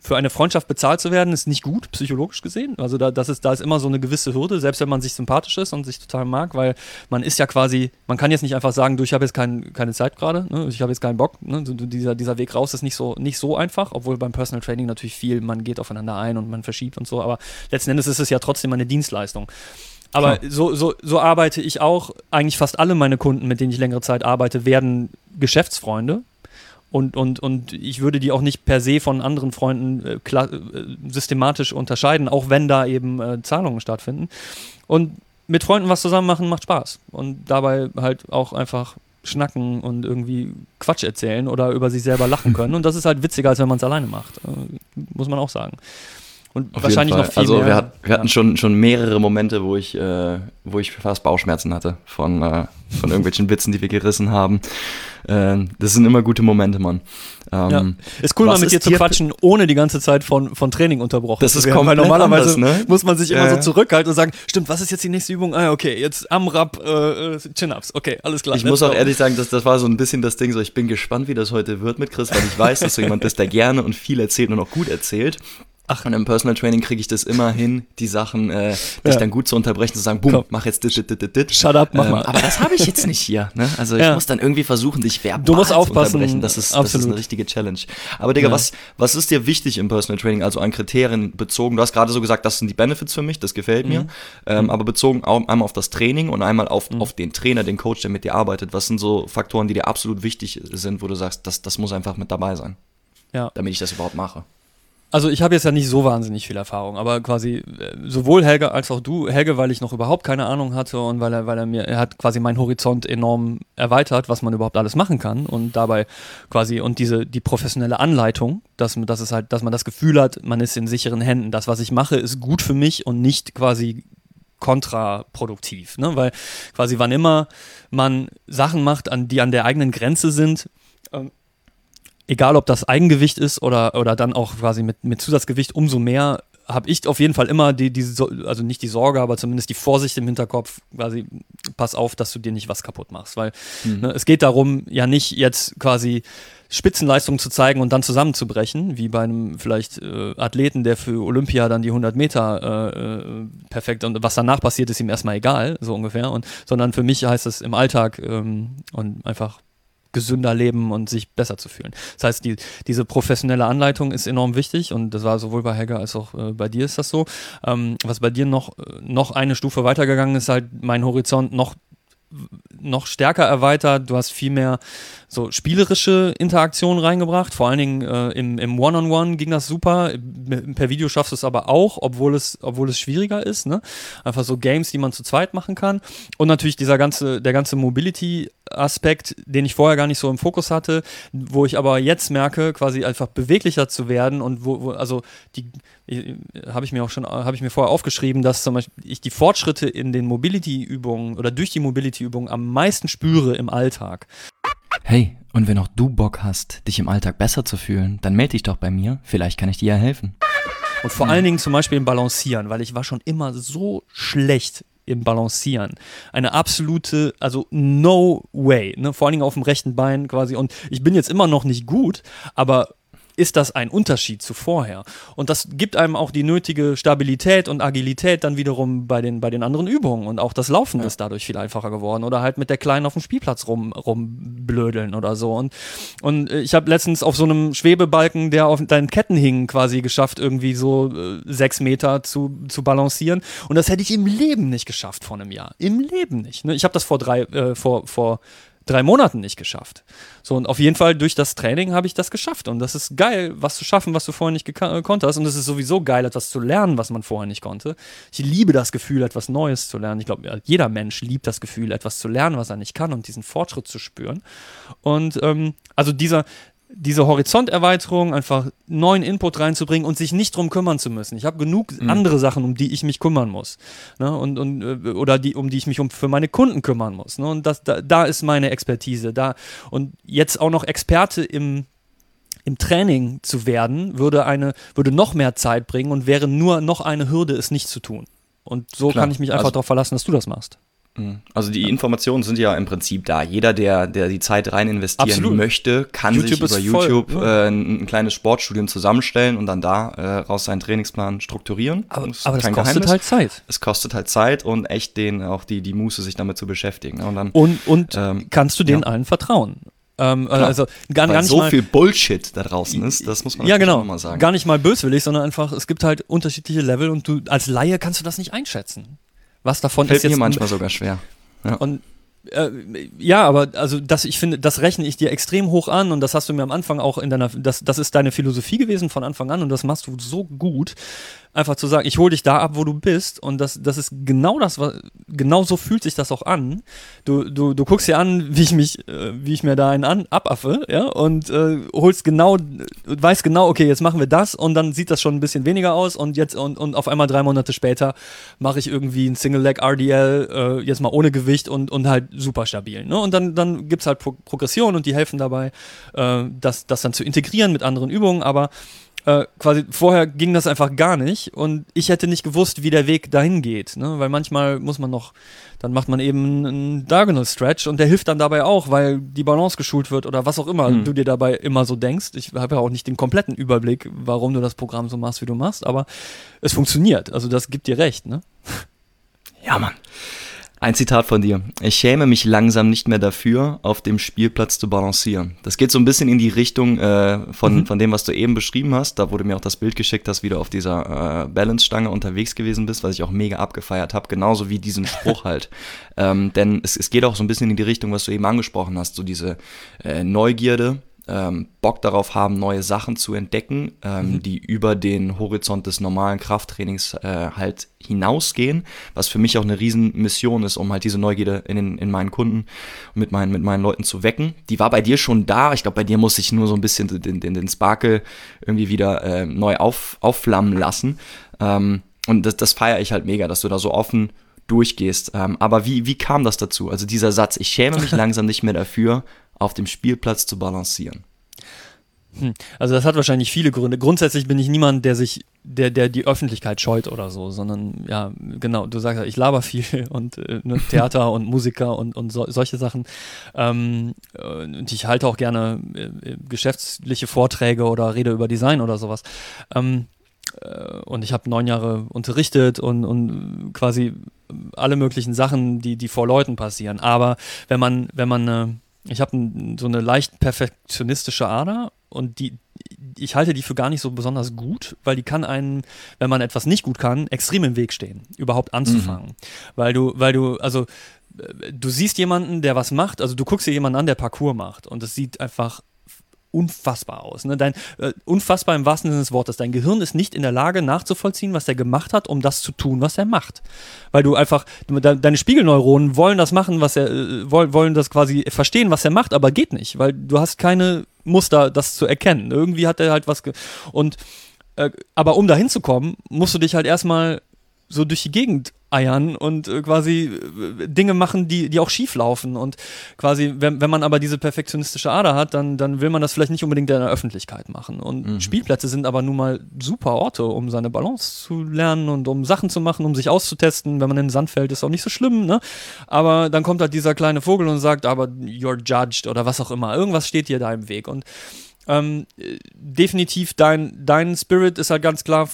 für eine Freundschaft bezahlt zu werden, ist nicht gut, psychologisch gesehen. Also da, das ist, da ist immer so eine gewisse Hürde, selbst wenn man sich sympathisch ist und sich total mag, weil man ist ja quasi, man kann jetzt nicht einfach sagen, du, ich habe jetzt kein, keine Zeit gerade, ne? Ich habe jetzt keinen Bock. Ne? So, dieser, dieser Weg raus ist nicht so, nicht so einfach, obwohl beim Personal Training natürlich viel, man geht aufeinander ein und man verschiebt und so, aber letzten Endes ist es ja trotzdem eine Dienstleistung. Aber so, so, so arbeite ich auch. Eigentlich fast alle meine Kunden, mit denen ich längere Zeit arbeite, werden Geschäftsfreunde. Und, und, und ich würde die auch nicht per se von anderen Freunden äh, kla- äh, systematisch unterscheiden, auch wenn da eben äh, Zahlungen stattfinden. Und mit Freunden was zusammen machen macht Spaß. Und dabei halt auch einfach schnacken und irgendwie Quatsch erzählen oder über sich selber lachen können. Und das ist halt witziger, als wenn man es alleine macht. Äh, muss man auch sagen. Und Auf wahrscheinlich noch viel also mehr. Wir, hat, wir ja. hatten schon, schon mehrere Momente, wo ich, äh, wo ich fast Bauchschmerzen hatte von, äh, von irgendwelchen Witzen, die wir gerissen haben. Äh, das sind immer gute Momente, Mann. Ähm, ja. Ist cool, mal mit dir zu quatschen, ohne die ganze Zeit von, von Training unterbrochen das zu ist werden. Weil komplett normalerweise anders, ne? muss man sich immer äh. so zurückhalten und sagen, stimmt, was ist jetzt die nächste Übung? Ah, okay, jetzt AMRAP, äh, Chin-Ups. Okay, alles klar. Ich muss auch ehrlich sagen, dass das war so ein bisschen das Ding, so ich bin gespannt, wie das heute wird mit Chris, weil ich weiß, dass du jemand bist, der gerne und viel erzählt und auch gut erzählt. Ach. Und im Personal Training kriege ich das immer hin, die Sachen, äh, dich ja. dann gut zu unterbrechen, zu sagen, boom, Komm. mach jetzt dit, dit, dit, dit. Shut up, mach ähm, mal. Aber das habe ich jetzt nicht hier. Ne? Also ich ja. muss dann irgendwie versuchen, dich verbal du musst zu aufpassen. unterbrechen. Das ist, das ist eine richtige Challenge. Aber Digga, ja. was, was ist dir wichtig im Personal Training, also an Kriterien bezogen? Du hast gerade so gesagt, das sind die Benefits für mich, das gefällt mhm. mir. Ähm, mhm. Aber bezogen auch einmal auf das Training und einmal auf, mhm. auf den Trainer, den Coach, der mit dir arbeitet. Was sind so Faktoren, die dir absolut wichtig sind, wo du sagst, das, das muss einfach mit dabei sein, ja. damit ich das überhaupt mache? Also ich habe jetzt ja nicht so wahnsinnig viel Erfahrung, aber quasi äh, sowohl Helge als auch du, Helge, weil ich noch überhaupt keine Ahnung hatte und weil er, weil er mir, er hat quasi meinen Horizont enorm erweitert, was man überhaupt alles machen kann und dabei quasi und diese, die professionelle Anleitung, dass, dass es halt, dass man das Gefühl hat, man ist in sicheren Händen. Das, was ich mache, ist gut für mich und nicht quasi kontraproduktiv, ne? Weil quasi wann immer man Sachen macht, an, die an der eigenen Grenze sind, ähm, egal ob das Eigengewicht ist oder, oder dann auch quasi mit, mit Zusatzgewicht, umso mehr habe ich auf jeden Fall immer die, die, also nicht die Sorge, aber zumindest die Vorsicht im Hinterkopf, quasi pass auf, dass du dir nicht was kaputt machst, weil mhm. ne, es geht darum, ja nicht jetzt quasi Spitzenleistung zu zeigen und dann zusammenzubrechen, wie bei einem vielleicht äh, Athleten, der für Olympia dann die hundert Meter äh, perfekt und was danach passiert, ist ihm erstmal egal, so ungefähr, und sondern für mich heißt es im Alltag ähm, und einfach gesünder leben und sich besser zu fühlen. Das heißt, die, diese professionelle Anleitung ist enorm wichtig und das war sowohl bei Helga als auch äh, bei dir ist das so. Ähm, was bei dir noch, noch eine Stufe weitergegangen ist, halt mein Horizont noch noch stärker erweitert, du hast viel mehr so spielerische Interaktionen reingebracht, vor allen Dingen äh, im, im One-on-One ging das super, per Video schaffst du es aber auch, obwohl es, obwohl es schwieriger ist, ne? Einfach so Games, die man zu zweit machen kann und natürlich dieser ganze, der ganze Mobility-Aspekt, den ich vorher gar nicht so im Fokus hatte, wo ich aber jetzt merke, quasi einfach beweglicher zu werden und wo, wo also die habe ich mir auch schon, habe ich mir vorher aufgeschrieben, dass zum Beispiel ich die Fortschritte in den Mobility-Übungen oder durch die Mobility-Übungen am meisten spüre im Alltag. Hey, und wenn auch du Bock hast, dich im Alltag besser zu fühlen, dann melde dich doch bei mir, vielleicht kann ich dir ja helfen. Und vor mhm. allen Dingen zum Beispiel im Balancieren, weil ich war schon immer so schlecht im Balancieren. Eine absolute, also no way, ne? Vor allen Dingen auf dem rechten Bein quasi und ich bin jetzt immer noch nicht gut, aber ist das ein Unterschied zu vorher. Und das gibt einem auch die nötige Stabilität und Agilität dann wiederum bei den, bei den anderen Übungen. Und auch das Laufen ja. ist dadurch viel einfacher geworden. Oder halt mit der Kleinen auf dem Spielplatz rum, rumblödeln oder so. Und, und ich habe letztens auf so einem Schwebebalken, der auf deinen Ketten hing, quasi geschafft, irgendwie so äh, sechs Meter zu, zu balancieren. Und das hätte ich im Leben nicht geschafft vor einem Jahr. Im Leben nicht. Ne? Ich habe das vor drei, äh, vor, vor drei Monaten nicht geschafft. So, und auf jeden Fall durch das Training habe ich das geschafft. Und das ist geil, was zu schaffen, was du vorher nicht geka- konntest. Und es ist sowieso geil, etwas zu lernen, was man vorher nicht konnte. Ich liebe das Gefühl, etwas Neues zu lernen. Ich glaube, jeder Mensch liebt das Gefühl, etwas zu lernen, was er nicht kann und diesen Fortschritt zu spüren. Und ähm, also dieser diese Horizonterweiterung, einfach neuen Input reinzubringen und sich nicht drum kümmern zu müssen. Ich habe genug mhm. andere Sachen, um die ich mich kümmern muss. Ne? Und, und, oder die, um die ich mich um für meine Kunden kümmern muss. Ne? Und das, da, da ist meine Expertise. Da. Und jetzt auch noch Experte im, im Training zu werden, würde, eine, würde noch mehr Zeit bringen und wäre nur noch eine Hürde, es nicht zu tun. Und so Klar. kann ich mich einfach also, darauf verlassen, dass du das machst. Also die Informationen sind ja im Prinzip da. Jeder, der, der die Zeit rein investieren Absolut. möchte, kann YouTube sich über ist voll, YouTube ja. äh, ein, ein kleines Sportstudium zusammenstellen und dann da äh, raus seinen Trainingsplan strukturieren. Aber, Das ist aber das kein kostet Geheimnis. halt Zeit. Es kostet halt Zeit und echt den auch die, die Muße, sich damit zu beschäftigen. Ne? Und, dann, Und, und ähm, kannst du denen ja. allen vertrauen? Ähm, Klar. also gar, Weil gar nicht so mal, viel Bullshit da draußen ist, das muss man ja, natürlich genau. auch mal sagen. Gar nicht mal böswillig, sondern einfach, es gibt halt unterschiedliche Level und du als Laie kannst du das nicht einschätzen. Was davon Fällt ist jetzt mir manchmal sogar schwer. Ja. Und äh, ja, aber also das, ich finde, das rechne ich dir extrem hoch an und das hast du mir am Anfang auch in deiner, das, das ist deine Philosophie gewesen von Anfang an und das machst du so gut, einfach zu sagen, ich hole dich da ab, wo du bist und das, das ist genau das, was, genau so fühlt sich das auch an. Du, du, du guckst dir an, wie ich mich, äh, wie ich mir da einen an, abaffe, ja, und äh, holst genau, weißt genau, okay, jetzt machen wir das und dann sieht das schon ein bisschen weniger aus und jetzt und, und auf einmal drei Monate später mache ich irgendwie ein Single-Leg-R D L, äh, jetzt mal ohne Gewicht und, und halt super stabil, ne? Und dann, dann gibt es halt Pro- Progression und die helfen dabei, äh, das, das dann zu integrieren mit anderen Übungen, aber Äh, quasi vorher ging das einfach gar nicht und ich hätte nicht gewusst, wie der Weg dahin geht, ne? Weil manchmal muss man noch, dann macht man eben einen Diagonal Stretch und der hilft dann dabei auch, weil die Balance geschult wird oder was auch immer hm. du dir dabei immer so denkst. Ich habe ja auch nicht den kompletten Überblick, warum du das Programm so machst, wie du machst, aber es funktioniert, also das gibt dir recht, ne? Ja, Mann. Ein Zitat von dir. Ich schäme mich langsam nicht mehr dafür, auf dem Spielplatz zu balancieren. Das geht so ein bisschen in die Richtung äh, von, mhm. von dem, was du eben beschrieben hast. Da wurde mir auch das Bild geschickt, dass wie du auf dieser äh, Balance-Stange unterwegs gewesen bist, was ich auch mega abgefeiert habe. Genauso wie diesen Spruch halt. Ähm, denn es, es geht auch so ein bisschen in die Richtung, was du eben angesprochen hast. So diese äh, Neugierde, ähm, Bock darauf haben, neue Sachen zu entdecken, ähm, mhm. die über den Horizont des normalen Krafttrainings äh, halt hinausgehen, was für mich auch eine riesen Mission ist, um halt diese Neugierde in, den, in meinen Kunden und mit meinen, mit meinen Leuten zu wecken. Die war bei dir schon da. Ich glaube, bei dir muss ich nur so ein bisschen den, den, den Sparkle irgendwie wieder äh, neu auf, aufflammen lassen. Ähm, und das, das feiere ich halt mega, dass du da so offen durchgehst. Ähm, aber wie, wie kam das dazu? Also dieser Satz, ich schäme mich langsam nicht mehr dafür, auf dem Spielplatz zu balancieren. Hm. Also das hat wahrscheinlich viele Gründe. Grundsätzlich bin ich niemand, der sich, der, der die Öffentlichkeit scheut oder so, sondern ja, genau, du sagst ja, ich laber viel und äh, ne, Theater und Musiker und, und so, solche Sachen. Ähm, und ich halte auch gerne äh, geschäftliche Vorträge oder rede über Design oder sowas. Ähm, äh, und ich habe neun Jahre unterrichtet und, und quasi alle möglichen Sachen, die, die vor Leuten passieren. Aber wenn man, wenn man äh, ich habe so eine leicht perfektionistische Ader und die, ich halte die für gar nicht so besonders gut, weil die kann einen, wenn man etwas nicht gut kann, extrem im Weg stehen, überhaupt anzufangen. Mhm. Weil du, weil du, also du siehst jemanden, der was macht, also du guckst dir jemanden an, der Parkour macht und es sieht einfach unfassbar aus. Ne? Dein, äh, unfassbar im wahrsten Sinne des Wortes. Dein Gehirn ist nicht in der Lage nachzuvollziehen, was er gemacht hat, um das zu tun, was er macht. Weil du einfach, de, deine Spiegelneuronen wollen das machen, was er, äh, wollen, wollen das quasi verstehen, was er macht, aber geht nicht, weil du hast keine Muster, das zu erkennen. Irgendwie hat er halt was ge- und äh, aber um da hinzukommen, musst du dich halt erstmal so durch die Gegend eiern und äh, quasi äh, Dinge machen, die, die auch schief laufen. Und quasi, wenn, wenn man aber diese perfektionistische Ader hat, dann, dann will man das vielleicht nicht unbedingt in der Öffentlichkeit machen. Und mhm. Spielplätze sind aber nun mal super Orte, um seine Balance zu lernen und um Sachen zu machen, um sich auszutesten. Wenn man in den Sand fällt, ist auch nicht so schlimm, ne? Aber dann kommt halt dieser kleine Vogel und sagt, aber you're judged oder was auch immer. Irgendwas steht dir da im Weg. Und Ähm, definitiv dein, dein Spirit ist halt ganz klar,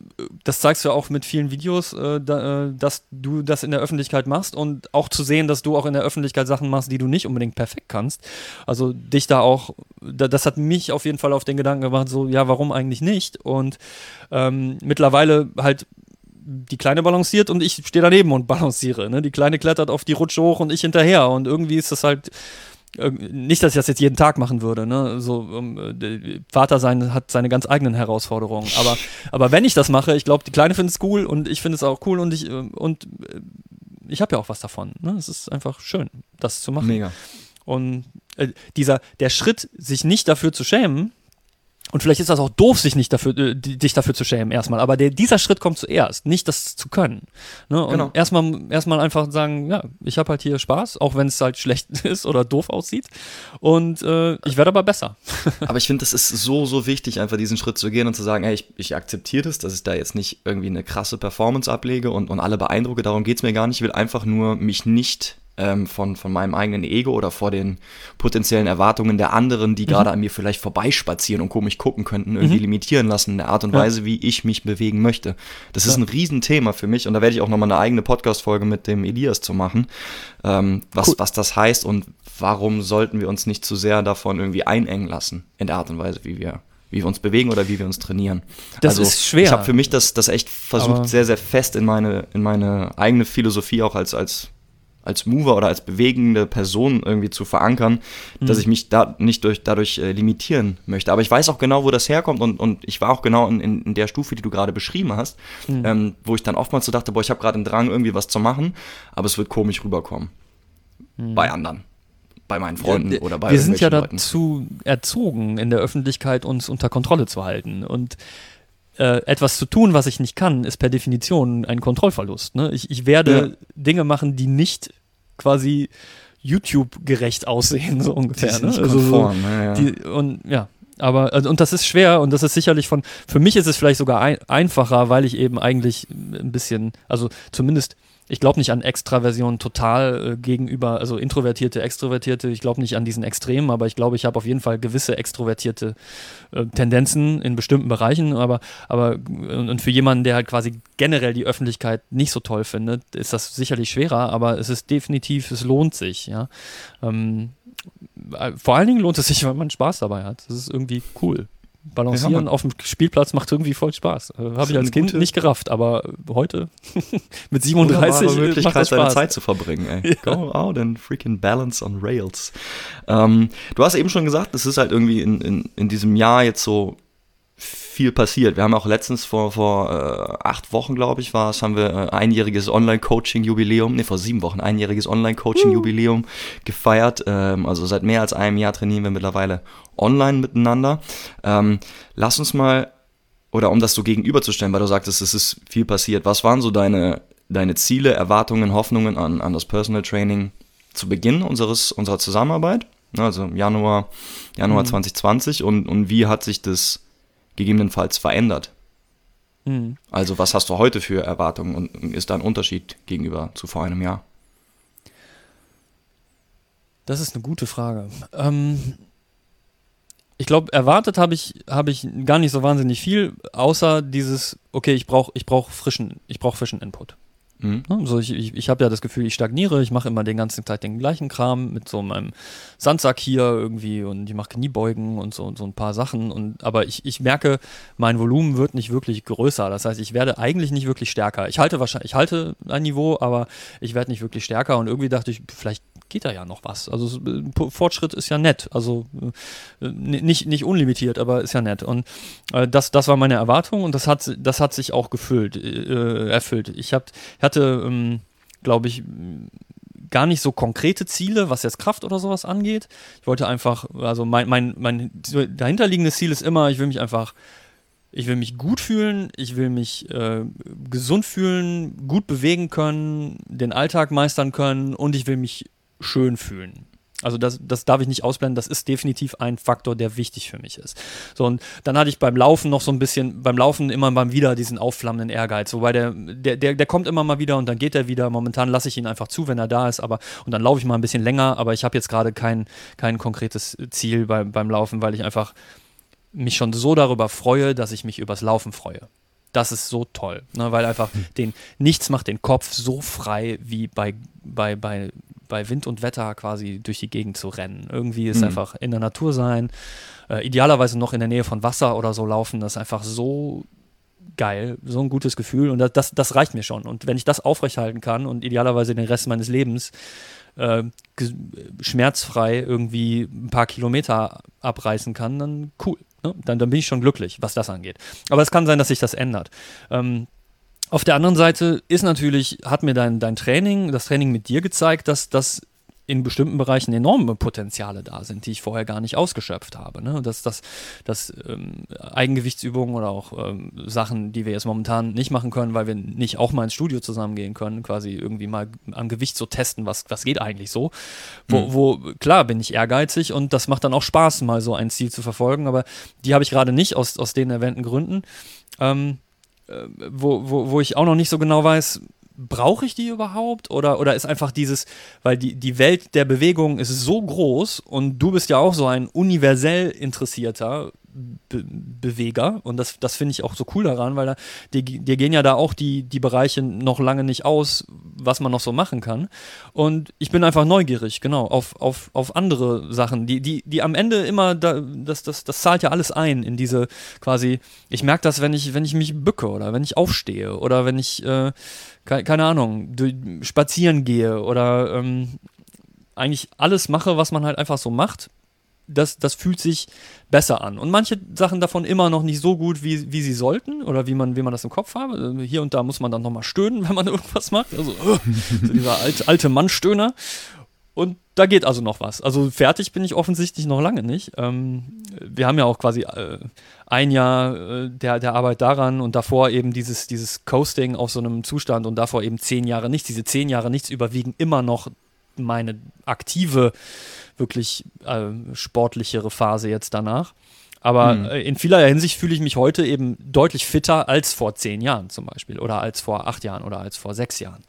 das zeigst du ja auch mit vielen Videos, äh, da, äh, dass du das in der Öffentlichkeit machst und auch zu sehen, dass du auch in der Öffentlichkeit Sachen machst, die du nicht unbedingt perfekt kannst. Also dich da auch, da, das hat mich auf jeden Fall auf den Gedanken gemacht, so, ja, warum eigentlich nicht? Und ähm, mittlerweile halt die Kleine balanciert und ich stehe daneben und balanciere. Ne? Die Kleine klettert auf die Rutsche hoch und ich hinterher und irgendwie ist das halt nicht, dass ich das jetzt jeden Tag machen würde, ne? So, um, Vater sein hat seine ganz eigenen Herausforderungen, aber, aber wenn ich das mache, ich glaube, die Kleine findet es cool und ich finde es auch cool und ich, und ich habe ja auch was davon, ne? Es ist einfach schön, das zu machen. Mega. Und äh, dieser, der Schritt, sich nicht dafür zu schämen, Und vielleicht ist das auch doof, sich nicht dafür, äh, dich dafür zu schämen erstmal, aber der, dieser Schritt kommt zuerst, nicht das zu können. Ne? Und Genau. erstmal, erstmal einfach sagen, ja, ich habe halt hier Spaß, auch wenn es halt schlecht ist oder doof aussieht. Und äh, ich werde aber besser. Aber ich finde, das ist so, so wichtig, einfach diesen Schritt zu gehen und zu sagen, hey, ich, ich akzeptiere das, dass ich da jetzt nicht irgendwie eine krasse Performance ablege und, und alle beeindrucke, darum geht es mir gar nicht. Ich will einfach nur mich nicht ähm, von, von meinem eigenen Ego oder vor den potenziellen Erwartungen der anderen, die mhm. gerade an mir vielleicht vorbeispazieren und komisch gucken könnten, irgendwie mhm. limitieren lassen in der Art und ja. Weise, wie ich mich bewegen möchte. Das ja. ist ein Riesenthema für mich und da werde ich auch nochmal eine eigene Podcast-Folge mit dem Elias zu machen, ähm, was, cool. was das heißt und warum sollten wir uns nicht zu sehr davon irgendwie einengen lassen in der Art und Weise, wie wir wie wir uns bewegen oder wie wir uns trainieren. Das also, ist schwer. Ich habe für mich das, das echt versucht, Aber sehr, sehr fest in meine, in meine eigene Philosophie auch als, als, als Mover oder als bewegende Person irgendwie zu verankern, mhm. dass ich mich da nicht durch, dadurch äh, limitieren möchte. Aber ich weiß auch genau, wo das herkommt und, und ich war auch genau in, in, in der Stufe, die du gerade beschrieben hast, mhm. ähm, wo ich dann oftmals so dachte, boah, ich habe gerade einen Drang, irgendwie was zu machen, aber es wird komisch rüberkommen. Mhm. Bei anderen. Bei meinen Freunden ja, oder bei wir sind ja Leuten. dazu erzogen, in der Öffentlichkeit uns unter Kontrolle zu halten und äh, etwas zu tun, was ich nicht kann, ist per Definition ein Kontrollverlust. Ne? Ich, ich werde ja. Dinge machen, die nicht quasi YouTube-gerecht aussehen, so ungefähr. Die ne? nicht also konform, so, ja, ja. Die, und ja, aber also, und das ist schwer und das ist sicherlich von, für mich ist es vielleicht sogar ein, einfacher, weil ich eben eigentlich ein bisschen, also zumindest ich glaube nicht an Extraversion total äh, gegenüber, also Introvertierte, Extrovertierte, ich glaube nicht an diesen Extremen, aber ich glaube, ich habe auf jeden Fall gewisse extrovertierte äh, Tendenzen in bestimmten Bereichen, aber, aber und, und für jemanden, der halt quasi generell die Öffentlichkeit nicht so toll findet, ist das sicherlich schwerer, aber es ist definitiv, es lohnt sich, ja. Ähm, vor allen Dingen lohnt es sich, weil man Spaß dabei hat. Das ist irgendwie cool. Balancieren ja, auf dem Spielplatz macht irgendwie voll Spaß. Äh, Habe ich als Kind nicht gerafft, aber heute mit siebenunddreißig Möglichkeit, macht das Spaß. Deine Zeit zu verbringen. Ey. Ja. Go out and freaking balance on rails. Ähm, du hast eben schon gesagt, es ist halt irgendwie in, in, in diesem Jahr jetzt so viel passiert. Wir haben auch letztens vor, vor äh, acht Wochen, glaube ich, war es, haben wir äh, einjähriges Online-Coaching-Jubiläum, ne, vor sieben Wochen einjähriges Online-Coaching-Jubiläum uh. gefeiert. Ähm, also seit mehr als einem Jahr trainieren wir mittlerweile online miteinander. Ähm, lass uns mal, oder um das so gegenüberzustellen, weil du sagtest, es ist viel passiert. Was waren so deine, deine Ziele, Erwartungen, Hoffnungen an, an das Personal Training zu Beginn unseres, unserer Zusammenarbeit? Also Januar, Januar mhm. zwanzig zwanzig und, und wie hat sich das gegebenenfalls verändert? Mhm. Also was hast du heute für Erwartungen und ist da ein Unterschied gegenüber zu vor einem Jahr? Das ist eine gute Frage. Ähm, ich glaube, erwartet habe ich, hab ich gar nicht so wahnsinnig viel, außer dieses, okay, ich brauche ich brauch frischen, ich brauch frischen Input. Mhm. Also ich ich, ich habe ja das Gefühl, ich stagniere, ich mache immer den ganzen Tag den gleichen Kram mit so meinem Sandsack hier irgendwie und ich mache Kniebeugen und so, so ein paar Sachen. Und, aber ich, ich merke, mein Volumen wird nicht wirklich größer. Das heißt, ich werde eigentlich nicht wirklich stärker. Ich halte wahrscheinlich, ich halte ein Niveau, aber ich werde nicht wirklich stärker. Und irgendwie dachte ich, vielleicht geht da ja noch was. Also Fortschritt ist ja nett. Also nicht, nicht unlimitiert, aber ist ja nett. Und äh, das, das war meine Erwartung und das hat, das hat sich auch gefüllt, äh, erfüllt. Ich hab, hatte, ähm, glaube ich, gar nicht so konkrete Ziele, was jetzt Kraft oder sowas angeht. Ich wollte einfach, also mein, mein, mein dahinterliegendes Ziel ist immer, ich will mich einfach Ich will mich gut fühlen, ich will mich äh, gesund fühlen, gut bewegen können, den Alltag meistern können und ich will mich schön fühlen. Also das, das darf ich nicht ausblenden, das ist definitiv ein Faktor, der wichtig für mich ist. So, und dann hatte ich beim Laufen noch so ein bisschen, beim Laufen immer mal wieder diesen aufflammenden Ehrgeiz, wobei der, der, der, der kommt immer mal wieder und dann geht er wieder. Momentan lasse ich ihn einfach zu, wenn er da ist, aber und dann laufe ich mal ein bisschen länger, aber ich habe jetzt gerade kein, kein konkretes Ziel bei, beim Laufen, weil ich einfach mich schon so darüber freue, dass ich mich übers Laufen freue. Das ist so toll, ne? Weil einfach den, nichts macht den Kopf so frei, wie bei, bei, bei, bei Wind und Wetter quasi durch die Gegend zu rennen. Irgendwie ist mhm. einfach in der Natur sein, äh, idealerweise noch in der Nähe von Wasser oder so laufen, das ist einfach so geil, so ein gutes Gefühl und das, das reicht mir schon. Und wenn ich das aufrechterhalten kann und idealerweise den Rest meines Lebens äh, g- schmerzfrei irgendwie ein paar Kilometer abreißen kann, dann cool. Ne? Dann, dann bin ich schon glücklich, was das angeht. Aber es kann sein, dass sich das ändert. Ähm, auf der anderen Seite ist natürlich, hat mir dein, dein Training, das Training mit dir gezeigt, dass, dass in bestimmten Bereichen enorme Potenziale da sind, die ich vorher gar nicht ausgeschöpft habe. Ne? Dass, dass, dass ähm, Eigengewichtsübungen oder auch ähm, Sachen, die wir jetzt momentan nicht machen können, weil wir nicht auch mal ins Studio zusammen gehen können, quasi irgendwie mal am Gewicht so testen, was, was geht eigentlich so. Wo, mhm. wo, klar bin ich ehrgeizig und das macht dann auch Spaß, mal so ein Ziel zu verfolgen, aber die habe ich gerade nicht aus, aus den erwähnten Gründen, ähm, äh, wo, wo, wo ich auch noch nicht so genau weiß, brauche ich die überhaupt? Oder, oder ist einfach dieses, weil die, die Welt der Bewegung ist so groß und du bist ja auch so ein universell interessierter Be- Beweger und das, das finde ich auch so cool daran, weil da, dir, dir gehen ja da auch die, die Bereiche noch lange nicht aus, was man noch so machen kann. Und ich bin einfach neugierig, genau, auf, auf, auf andere Sachen, die, die, die am Ende immer, da, das, das, das zahlt ja alles ein in diese quasi, ich merke das, wenn ich, wenn ich mich bücke oder wenn ich aufstehe oder wenn ich äh, keine Ahnung, spazieren gehe oder ähm, eigentlich alles mache, was man halt einfach so macht, das, das fühlt sich besser an. Und manche Sachen davon immer noch nicht so gut, wie, wie sie sollten oder wie man, wie man das im Kopf habe. Hier und da muss man dann nochmal stöhnen, wenn man irgendwas macht. Also uh, so dieser alte, alte Mann-Stöhner. Und da geht also noch was. Also fertig bin ich offensichtlich noch lange nicht. Ähm, wir haben ja auch quasi äh, ein Jahr äh, der, der Arbeit daran und davor eben dieses, dieses Coasting auf so einem Zustand und davor eben zehn Jahre nichts. Diese zehn Jahre nichts überwiegen immer noch meine aktive, wirklich äh, sportlichere Phase jetzt danach. Aber mhm. äh, in vielerlei Hinsicht fühle ich mich heute eben deutlich fitter als vor zehn Jahren zum Beispiel oder als vor acht Jahren oder als vor sechs Jahren.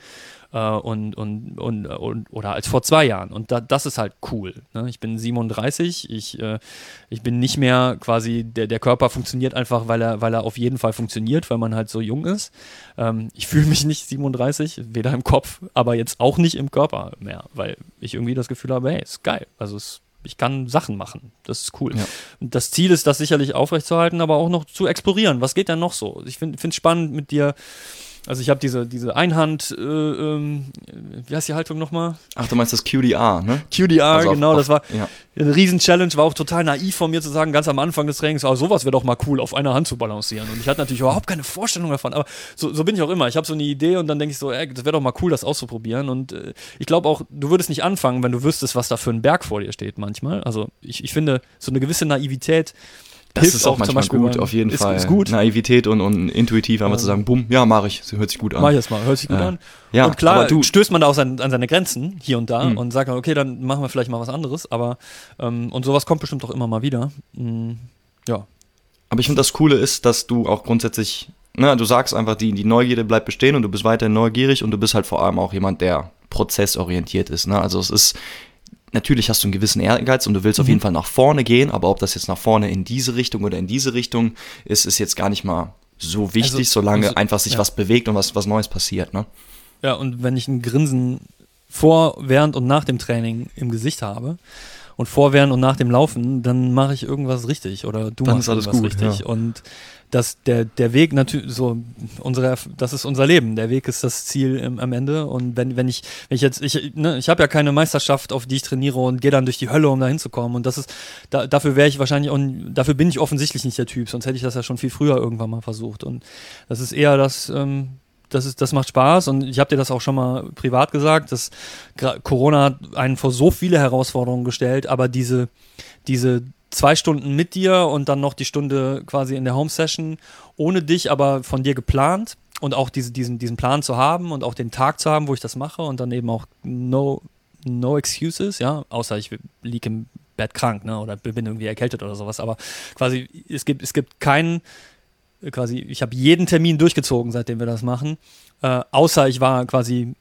Und, und, und, und oder als vor zwei Jahren. Und da, das ist halt cool. Ne? Ich bin siebenunddreißig, ich, äh, ich bin nicht mehr quasi, der, der Körper funktioniert einfach, weil er, weil er auf jeden Fall funktioniert, weil man halt so jung ist. Ähm, ich fühle mich nicht siebenunddreißig, weder im Kopf, aber jetzt auch nicht im Körper mehr, weil ich irgendwie das Gefühl habe, hey, ist geil. Also es, ich kann Sachen machen. Das ist cool. Ja. Und das Ziel ist, das sicherlich aufrechtzuerhalten, aber auch noch zu explorieren. Was geht denn noch so? Ich finde es spannend mit dir. Also ich habe diese, diese Einhand, äh, ähm, wie heißt die Haltung nochmal? Ach, du meinst das Q D R, ne? Q D R, also genau, auf, das war ja. eine Riesen-Challenge, war auch total naiv von mir zu sagen, ganz am Anfang des Trainings, oh, sowas wäre doch mal cool, auf einer Hand zu balancieren. Und ich hatte natürlich überhaupt keine Vorstellung davon, aber so, so bin ich auch immer. Ich habe so eine Idee und dann denke ich so, ey, das wäre doch mal cool, das auszuprobieren. Und äh, ich glaube auch, du würdest nicht anfangen, wenn du wüsstest, was da für ein Berg vor dir steht manchmal. Also ich, ich finde, so eine gewisse Naivität Das ist auch manchmal gut, beim, auf jeden ist, Fall. Ist gut. Naivität und, und intuitiv einfach ja. zu sagen, bumm, ja, mach ich, das hört sich gut an. Mach ich das mal, hört sich gut ja. an. Ja, und klar, du, stößt man da auch an, an seine Grenzen hier und da mhm. und sagt dann, okay, dann machen wir vielleicht mal was anderes, aber ähm, und sowas kommt bestimmt auch immer mal wieder. Mhm. Ja. Aber ich finde, das Coole ist, dass du auch grundsätzlich, ne, du sagst einfach, die, die Neugierde bleibt bestehen und du bist weiterhin neugierig und du bist halt vor allem auch jemand, der prozessorientiert ist. Ne? Also es ist natürlich hast du einen gewissen Ehrgeiz und du willst mhm. auf jeden Fall nach vorne gehen, aber ob das jetzt nach vorne in diese Richtung oder in diese Richtung ist, ist jetzt gar nicht mal so wichtig, also, solange also, einfach sich ja. was bewegt und was, was Neues passiert. Ne? Ja, und wenn ich ein Grinsen vor, während und nach dem Training im Gesicht habe und vor, während und nach dem Laufen, dann mache ich irgendwas richtig oder du dann machst ist alles irgendwas gut, richtig. Ja. Und das, der, der Weg natürlich, so, unsere, das ist unser Leben. Der Weg ist das Ziel im, am Ende. Und wenn, wenn ich, wenn ich jetzt, ich, ne, ich habe ja keine Meisterschaft, auf die ich trainiere und gehe dann durch die Hölle, um da hinzukommen. Und das ist, da, dafür wäre ich wahrscheinlich auch, dafür bin ich offensichtlich nicht der Typ, sonst hätte ich das ja schon viel früher irgendwann mal versucht. Und das ist eher das, ähm, das ist, das macht Spaß. Und ich habe dir das auch schon mal privat gesagt, dass Corona hat einen vor so viele Herausforderungen gestellt, aber diese, diese zwei Stunden mit dir und dann noch die Stunde quasi in der Home-Session ohne dich, aber von dir geplant und auch diese, diesen, diesen Plan zu haben und auch den Tag zu haben, wo ich das mache und dann eben auch no, no excuses, ja, außer ich liege im Bett krank, ne, oder bin irgendwie erkältet oder sowas, aber quasi es gibt, es gibt keinen, quasi, ich habe jeden Termin durchgezogen, seitdem wir das machen, äh, außer ich war quasi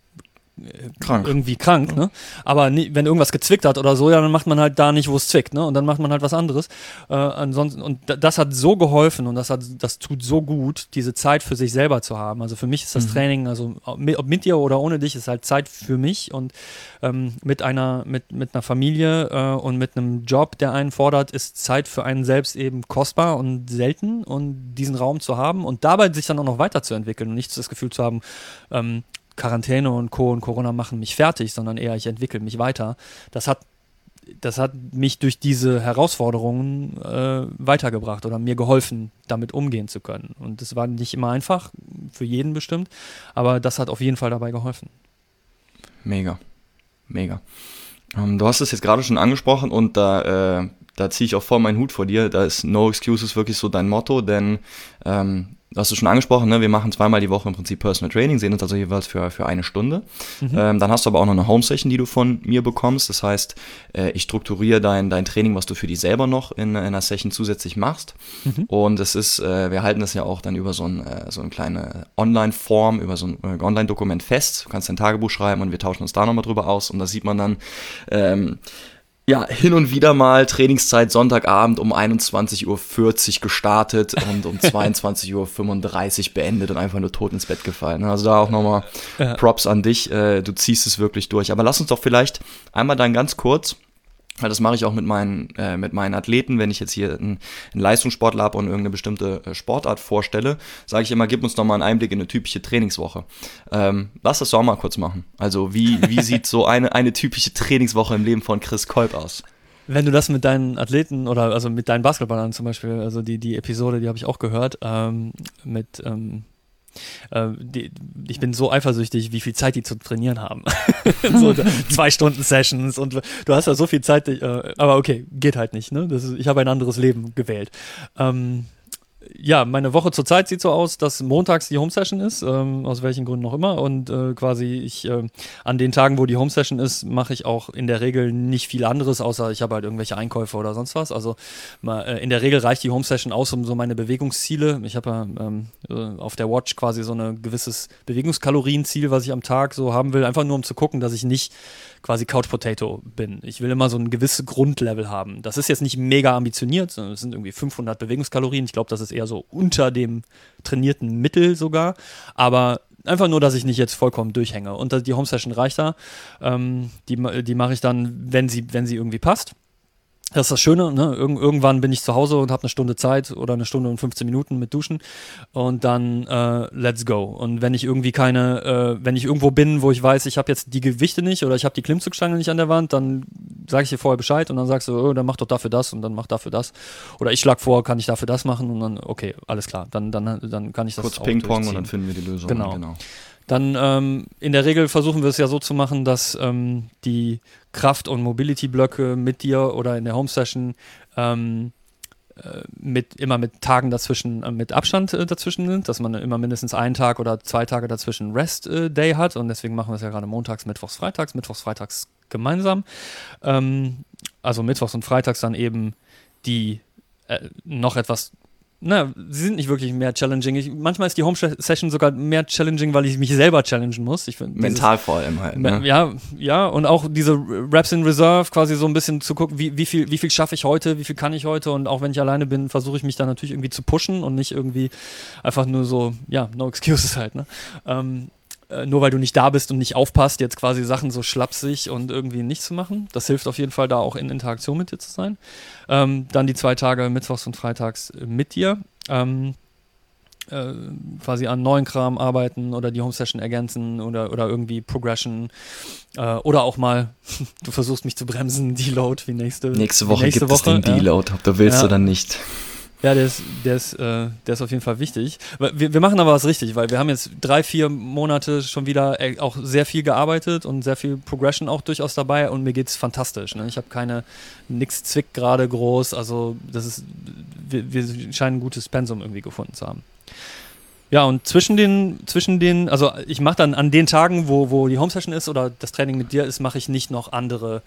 krank. irgendwie krank, ne? Aber nie, wenn irgendwas gezwickt hat oder so, ja, dann macht man halt da nicht, wo es zwickt, ne? Und dann macht man halt was anderes. Äh, ansonsten, und das hat so geholfen und das hat, das tut so gut, diese Zeit für sich selber zu haben. Also für mich ist das mhm. Training, also mit, ob mit dir oder ohne dich, ist halt Zeit für mich und ähm, mit einer, mit, mit einer Familie äh, und mit einem Job, der einen fordert, ist Zeit für einen selbst eben kostbar und selten und diesen Raum zu haben und dabei sich dann auch noch weiterzuentwickeln und nicht das Gefühl zu haben, ähm, Quarantäne und Co. und Corona machen mich fertig, sondern eher ich entwickle mich weiter. Das hat, das hat mich durch diese Herausforderungen äh, weitergebracht oder mir geholfen, damit umgehen zu können. Und das war nicht immer einfach, für jeden bestimmt, aber das hat auf jeden Fall dabei geholfen. Mega, mega. Ähm, du hast es jetzt gerade schon angesprochen und da, äh, da ziehe ich auch voll meinen Hut vor dir. Da ist No Excuses wirklich so dein Motto, denn ähm, hast du schon angesprochen, ne? Wir machen zweimal die Woche im Prinzip Personal Training, sehen uns also jeweils für, für eine Stunde. Mhm. Ähm, dann hast du aber auch noch eine Home-Session, die du von mir bekommst. Das heißt, äh, ich strukturiere dein, dein Training, was du für dich selber noch in, in einer Session zusätzlich machst. Mhm. Und es ist, äh, wir halten das ja auch dann über so, ein, äh, so eine kleine Online-Form, über so ein äh, Online-Dokument fest. Du kannst dein Tagebuch schreiben und wir tauschen uns da nochmal drüber aus. Und da sieht man dann, ähm, ja, hin und wieder mal Trainingszeit Sonntagabend um einundzwanzig Uhr vierzig gestartet und um zweiundzwanzig Uhr fünfunddreißig beendet und einfach nur tot ins Bett gefallen. Also da auch nochmal ja. Props an dich, du ziehst es wirklich durch. Aber lass uns doch vielleicht einmal dann ganz kurz, weil das mache ich auch mit meinen, äh, mit meinen Athleten, wenn ich jetzt hier einen, einen Leistungssportler habe und irgendeine bestimmte Sportart vorstelle, sage ich immer, gib uns doch mal einen Einblick in eine typische Trainingswoche. Ähm, lass das doch auch mal kurz machen. Also wie, wie sieht so eine, eine typische Trainingswoche im Leben von Chris Kolb aus? Wenn du das mit deinen Athleten oder also mit deinen Basketballern zum Beispiel, also die, die Episode, die habe ich auch gehört, ähm, mit ähm Äh, die, ich bin so eifersüchtig, wie viel Zeit die zu trainieren haben. So zwei Stunden Sessions und du hast ja so viel Zeit, äh, aber okay, geht halt nicht. Ne? Das ist, ich habe ein anderes Leben gewählt. Ähm, ja, meine Woche zurzeit sieht so aus, dass montags die Home-Session ist, ähm, aus welchen Gründen auch immer. Und äh, quasi ich äh, an den Tagen, wo die Home-Session ist, mache ich auch in der Regel nicht viel anderes, außer ich habe halt irgendwelche Einkäufe oder sonst was. Also mal, äh, in der Regel reicht die Home-Session aus, um so meine Bewegungsziele. Ich habe ja ähm, äh, auf der Watch quasi so ein gewisses Bewegungskalorienziel, was ich am Tag so haben will, einfach nur um zu gucken, dass ich nicht quasi Couch Potato bin. Ich will immer so ein gewisses Grundlevel haben. Das ist jetzt nicht mega ambitioniert, sondern es sind irgendwie fünfhundert Bewegungskalorien. Ich glaube, das ist eher so unter dem trainierten Mittel sogar. Aber einfach nur, dass ich nicht jetzt vollkommen durchhänge. Und die Home-Session reicht da. Ähm, die die mache ich dann, wenn sie, wenn sie irgendwie passt. Das ist das Schöne, ne? Irg- irgendwann bin ich zu Hause und habe eine Stunde Zeit oder eine Stunde und fünfzehn Minuten mit Duschen und dann äh, let's go. Und wenn ich irgendwie keine, äh, wenn ich irgendwo bin, wo ich weiß, ich habe jetzt die Gewichte nicht oder ich habe die Klimmzugstange nicht an der Wand, dann sage ich dir vorher Bescheid und dann sagst du, oh, dann mach doch dafür das und dann mach dafür das. Oder ich schlage vor, kann ich dafür das machen und dann, okay, alles klar, dann, dann, dann kann ich das kurz Ping-Pong und dann finden wir die Lösung. Genau. genau. Dann ähm, in der Regel versuchen wir es ja so zu machen, dass ähm, die Kraft- und Mobility-Blöcke mit dir oder in der Home-Session ähm, äh, mit, immer mit Tagen dazwischen, äh, mit Abstand äh, dazwischen sind, dass man immer mindestens einen Tag oder zwei Tage dazwischen Rest-Day äh, hat und deswegen machen wir es ja gerade montags, mittwochs, freitags, mittwochs, freitags gemeinsam. Ähm, also mittwochs und freitags dann eben die äh, noch etwas Na, sie sind nicht wirklich mehr challenging. Ich, manchmal ist die Home-Session sogar mehr challenging, weil ich mich selber challengen muss. Ich find, Mental dieses, vor allem halt. Ne? Ja, ja, und auch diese Reps in Reserve, quasi so ein bisschen zu gucken, wie, wie viel, wie viel schaffe ich heute, wie viel kann ich heute und auch wenn ich alleine bin, versuche ich mich da natürlich irgendwie zu pushen und nicht irgendwie einfach nur so, ja, no excuses halt, ne? Ähm, Äh, nur weil du nicht da bist und nicht aufpasst, jetzt quasi Sachen so schlapsig und irgendwie nicht zu machen. Das hilft auf jeden Fall, da auch in Interaktion mit dir zu sein. Ähm, dann die zwei Tage mittwochs und freitags mit dir. Ähm, äh, quasi an neuen Kram arbeiten oder die Home-Session ergänzen oder, oder irgendwie Progression. Äh, oder auch mal, du versuchst mich zu bremsen, Deload wie nächste, nächste Woche. Nächste gibt Woche, es den Deload, ob du willst ja. oder nicht. Ja, der ist, der ist, äh, der ist auf jeden Fall wichtig. Wir, wir machen aber was richtig, weil wir haben jetzt drei, vier Monate schon wieder auch sehr viel gearbeitet und sehr viel Progression auch durchaus dabei und mir geht's fantastisch. Ne? Ich habe keine, nix zwickt gerade groß, also das ist, wir, wir scheinen ein gutes Pensum irgendwie gefunden zu haben. Ja, und zwischen den, zwischen den, also ich mache dann an den Tagen, wo, wo die Home-Session ist oder das Training mit dir ist, mache ich nicht noch andere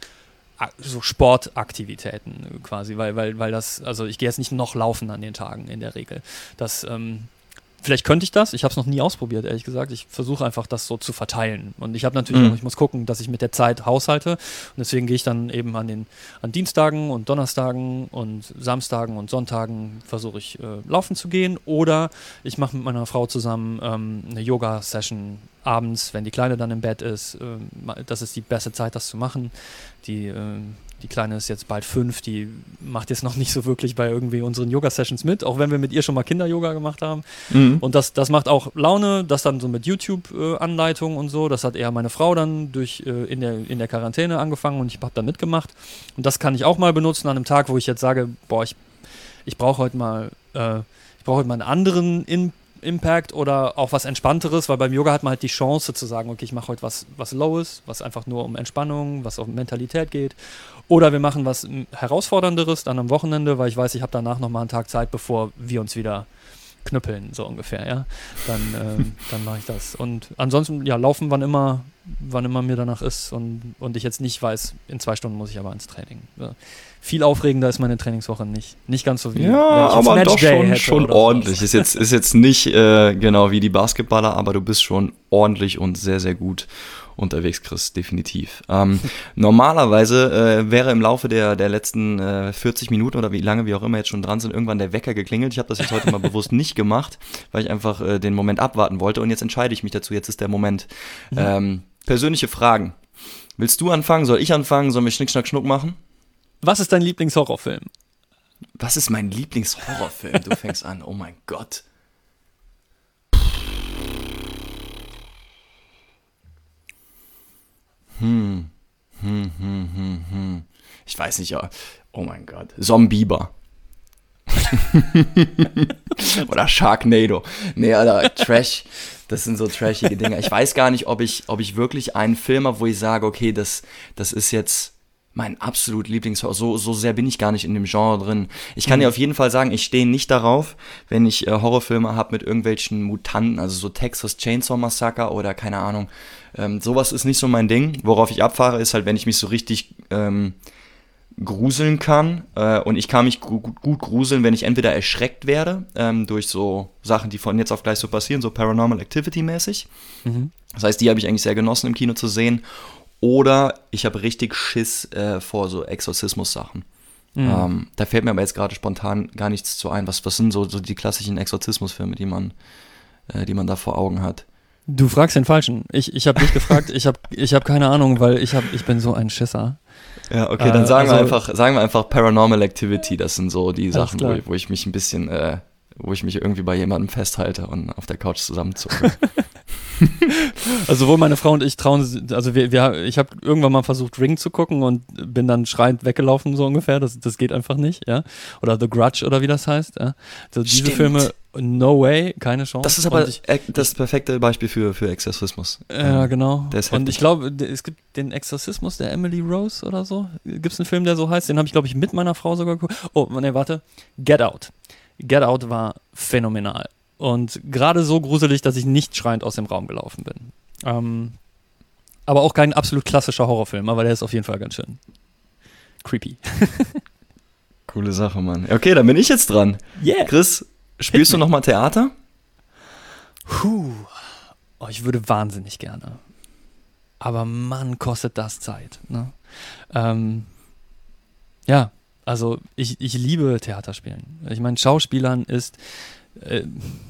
so Sportaktivitäten quasi, weil, weil, weil das, also ich gehe jetzt nicht noch laufen an den Tagen in der Regel. Das, ähm, vielleicht könnte ich das, ich habe es noch nie ausprobiert, ehrlich gesagt. Ich versuche einfach, das so zu verteilen. Und ich habe natürlich mhm. auch, ich muss gucken, dass ich mit der Zeit haushalte. Und deswegen gehe ich dann eben an den an Dienstagen und Donnerstagen und Samstagen und Sonntagen versuche ich äh, laufen zu gehen. Oder ich mache mit meiner Frau zusammen ähm, eine Yoga-Session abends, wenn die Kleine dann im Bett ist. Äh, das ist die beste Zeit, das zu machen. Die äh, Die Kleine ist jetzt bald fünf, die macht jetzt noch nicht so wirklich bei irgendwie unseren Yoga-Sessions mit, auch wenn wir mit ihr schon mal Kinder-Yoga gemacht haben. Mhm. Und das, das macht auch Laune, das dann so mit YouTube-Anleitungen und so. Das hat eher meine Frau dann durch, äh, in, der, in der Quarantäne angefangen und ich habe da mitgemacht. Und das kann ich auch mal benutzen an einem Tag, wo ich jetzt sage, boah, ich, ich brauche heute mal, äh, ich brauche heute mal einen anderen In- Impact oder auch was Entspannteres, weil beim Yoga hat man halt die Chance zu sagen, okay, ich mache heute was, was Lowes, was einfach nur um Entspannung, was um Mentalität geht. Oder wir machen was Herausfordernderes dann am Wochenende, weil ich weiß, ich habe danach nochmal einen Tag Zeit, bevor wir uns wieder knüppeln, so ungefähr, ja. Dann, ähm, dann mache ich das. Und ansonsten, ja, laufen, wann immer, wann immer mir danach ist und, und ich jetzt nicht weiß, in zwei Stunden muss ich aber ins Training. Ja. Viel aufregender ist meine Trainingswoche nicht. Nicht ganz so wie, ja, aber doch schon, schon ordentlich. Ist jetzt, ist jetzt nicht äh, genau wie die Basketballer, aber du bist schon ordentlich und sehr, sehr gut unterwegs, Chris, definitiv. Ähm, normalerweise äh, wäre im Laufe der, der letzten äh, vierzig Minuten oder wie lange wir auch immer jetzt schon dran sind, irgendwann der Wecker geklingelt. Ich habe das jetzt heute mal bewusst nicht gemacht, weil ich einfach äh, den Moment abwarten wollte und jetzt entscheide ich mich dazu, jetzt ist der Moment. Ja. Ähm, persönliche Fragen. Willst du anfangen? Soll ich anfangen? Sollen wir Schnick, Schnack, Schnuck machen? Was ist dein Lieblingshorrorfilm? Was ist mein Lieblingshorrorfilm? Du fängst an, oh mein Gott. Hm. Hm, hm, hm, hm. Ich weiß nicht, ja. Oh mein Gott. Zombieber. Oder Sharknado. Nee, Alter, Trash. Das sind so trashige Dinger. Ich weiß gar nicht, ob ich, ob ich wirklich einen Film habe, wo ich sage, okay, das, das ist jetzt mein absolut Lieblingshorror. So, so sehr bin ich gar nicht in dem Genre drin. Ich kann mhm. dir auf jeden Fall sagen, ich stehe nicht darauf, wenn ich äh, Horrorfilme habe mit irgendwelchen Mutanten, also so Texas Chainsaw Massacre oder keine Ahnung. Ähm, sowas ist nicht so mein Ding. Worauf ich abfahre, ist halt, wenn ich mich so richtig ähm, gruseln kann. Äh, und ich kann mich gu- gut gruseln, wenn ich entweder erschreckt werde ähm, durch so Sachen, die von jetzt auf gleich so passieren, so Paranormal Activity mäßig. Mhm. Das heißt, die habe ich eigentlich sehr genossen im Kino zu sehen. Oder ich habe richtig Schiss äh, vor so Exorzismus-Sachen. Mhm. Ähm, da fällt mir aber jetzt gerade spontan gar nichts zu ein. Was, was sind so, so die klassischen Exorzismusfilme, die man, äh, die man da vor Augen hat? Du fragst den Falschen. Ich, ich habe nicht gefragt, ich habe ich hab keine Ahnung, weil ich, hab, ich bin so ein Schisser. Ja, okay, dann sagen, äh, also, wir einfach, sagen wir einfach Paranormal Activity. Das sind so die Sachen, wo, wo ich mich ein bisschen, äh, wo ich mich irgendwie bei jemandem festhalte und auf der Couch zusammenzucke. Also sowohl meine Frau und ich trauen, also wir, wir ich habe irgendwann mal versucht Ring zu gucken und bin dann schreiend weggelaufen so ungefähr, das, das geht einfach nicht, ja, oder The Grudge oder wie das heißt, ja. Also diese Stimmt. Filme, no way, keine Chance. Das ist aber ich, das perfekte Beispiel für, für Exorzismus. Ja, genau. Und heftig. Ich glaube, es gibt den Exorzismus der Emily Rose oder so, gibt es einen Film, der so heißt, den habe ich glaube ich mit meiner Frau sogar geguckt. Oh, ne, warte, Get Out. Get Out war phänomenal. Und gerade so gruselig, dass ich nicht schreiend aus dem Raum gelaufen bin. Ähm, aber auch kein absolut klassischer Horrorfilm, aber der ist auf jeden Fall ganz schön creepy. Coole Sache, Mann. Okay, dann bin ich jetzt dran. Yeah. Chris, spielst du nochmal Theater? Puh. Oh, ich würde wahnsinnig gerne. Aber Mann, kostet das Zeit. Ne? Ähm, ja, also ich, ich liebe Theaterspielen. Ich meine, Schauspielern ist... Äh,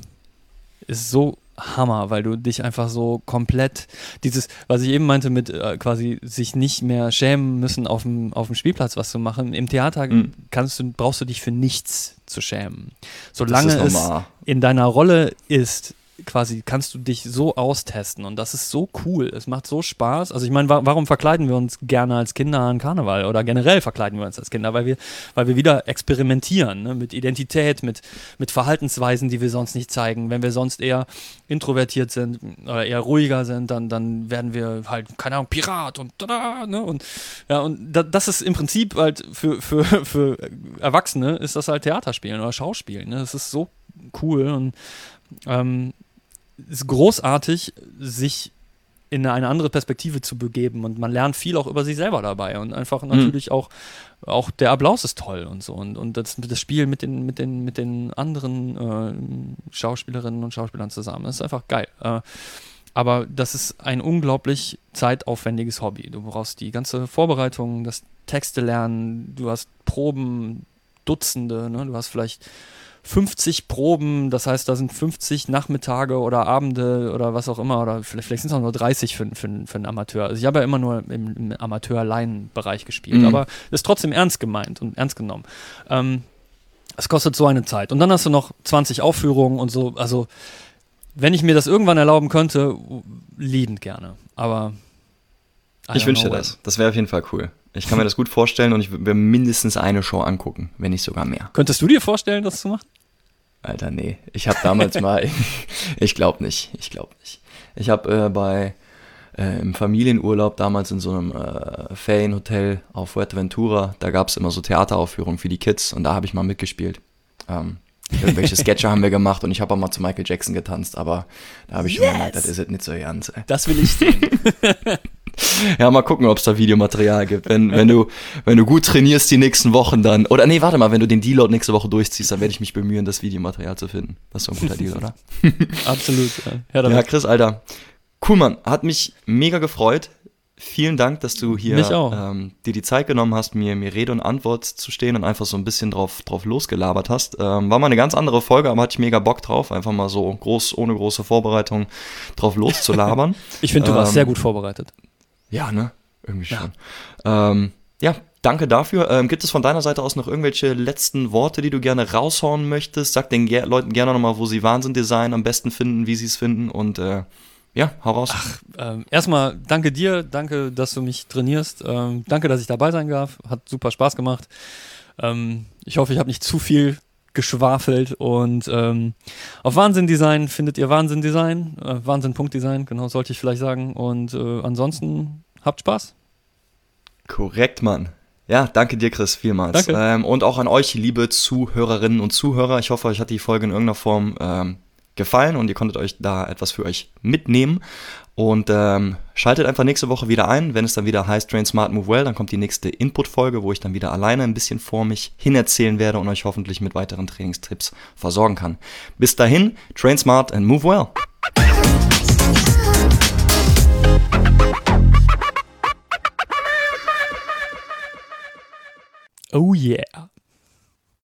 ist so Hammer, weil du dich einfach so komplett, dieses, was ich eben meinte mit äh, quasi sich nicht mehr schämen müssen, auf dem auf dem Spielplatz was zu machen. Im Theater mhm. kannst du, brauchst du dich für nichts zu schämen. Solange es in deiner Rolle ist, quasi kannst du dich so austesten und das ist so cool, es macht so Spaß. Also ich meine, wa- warum verkleiden wir uns gerne als Kinder an Karneval oder generell verkleiden wir uns als Kinder, weil wir, weil wir wieder experimentieren, ne? Mit Identität, mit, mit Verhaltensweisen, die wir sonst nicht zeigen. Wenn wir sonst eher introvertiert sind oder eher ruhiger sind, dann, dann werden wir halt, keine Ahnung, Pirat und tada, ne? Und ja, und da, das ist im Prinzip halt für, für, für Erwachsene ist das halt Theaterspielen oder Schauspielen, ne? Das ist so cool und ähm, ist großartig, sich in eine andere Perspektive zu begeben und man lernt viel auch über sich selber dabei und einfach natürlich mhm. auch, auch der Applaus ist toll und so und, und das, das Spiel mit den, mit den, mit den anderen äh, Schauspielerinnen und Schauspielern zusammen, das ist einfach geil. Äh, aber das ist ein unglaublich zeitaufwendiges Hobby. Du brauchst die ganze Vorbereitung, das Texte lernen, du hast Proben, Dutzende, ne? Du hast vielleicht fünfzig Proben, das heißt, da sind fünfzig Nachmittage oder Abende oder was auch immer, oder vielleicht, vielleicht sind es auch nur dreißig für, für, für einen Amateur. Also ich habe ja immer nur im, im Amateur-Laien-Bereich gespielt, mhm. aber ist trotzdem ernst gemeint und ernst genommen. Ähm, es kostet so eine Zeit. Und dann hast du noch zwanzig Aufführungen und so, also wenn ich mir das irgendwann erlauben könnte, liebend gerne, aber ich wünsche dir das. Das wäre auf jeden Fall cool. Ich kann mir das gut vorstellen und ich würde mir mindestens eine Show angucken, wenn nicht sogar mehr. Könntest du dir vorstellen, das zu machen? Alter, nee. Ich habe damals mal, ich glaube nicht, ich glaube nicht. Ich habe äh, bei äh, im Familienurlaub damals in so einem äh, Ferienhotel auf Fuerteventura, da gab es immer so Theateraufführungen für die Kids und da habe ich mal mitgespielt. Ähm, irgendwelche Sketche haben wir gemacht und ich habe auch mal zu Michael Jackson getanzt, aber da habe ich yes. schon gemerkt, das ist jetzt nicht so ernst. Ey. Das will ich sehen. Ja, mal gucken, ob es da Videomaterial gibt. Wenn, wenn, du, wenn du gut trainierst die nächsten Wochen dann, oder nee, warte mal, wenn du den Deload nächste Woche durchziehst, dann werde ich mich bemühen, das Videomaterial zu finden. Das ist so ein guter Deal, oder? Absolut. Ja, ja, Chris, Alter. Cool, Mann. Hat mich mega gefreut. Vielen Dank, dass du hier ähm, dir die Zeit genommen hast, mir, mir Rede und Antwort zu stehen und einfach so ein bisschen drauf, drauf losgelabert hast. Ähm, war mal eine ganz andere Folge, aber hatte ich mega Bock drauf, einfach mal so groß, ohne große Vorbereitung drauf loszulabern. Ich finde, du ähm, warst sehr gut vorbereitet. Ja, ne? Irgendwie schon. Ja, ähm, ja danke dafür. Ähm, gibt es von deiner Seite aus noch irgendwelche letzten Worte, die du gerne raushauen möchtest? Sag den Ger- Leuten gerne nochmal, wo sie Wahnsinn-Design am besten finden, wie sie es finden und äh, ja, hau raus. Ach, ähm, erstmal danke dir, danke, dass du mich trainierst. Ähm, danke, dass ich dabei sein darf. Hat super Spaß gemacht. Ähm, ich hoffe, ich habe nicht zu viel geschwafelt und ähm, auf Wahnsinn Design findet ihr Wahnsinn Design, äh, Wahnsinn.design, genau, sollte ich vielleicht sagen. Und äh, ansonsten habt Spaß. Korrekt, Mann. Ja, danke dir, Chris, vielmals. Danke. Ähm, und auch an euch, liebe Zuhörerinnen und Zuhörer. Ich hoffe, euch hat die Folge in irgendeiner Form ähm, gefallen und ihr konntet euch da etwas für euch mitnehmen. Und ähm, schaltet einfach nächste Woche wieder ein, wenn es dann wieder heißt Train Smart, Move Well, dann kommt die nächste Input-Folge, wo ich dann wieder alleine ein bisschen vor mich hin erzählen werde und euch hoffentlich mit weiteren Trainingstipps versorgen kann. Bis dahin, Train Smart and Move Well. Oh yeah.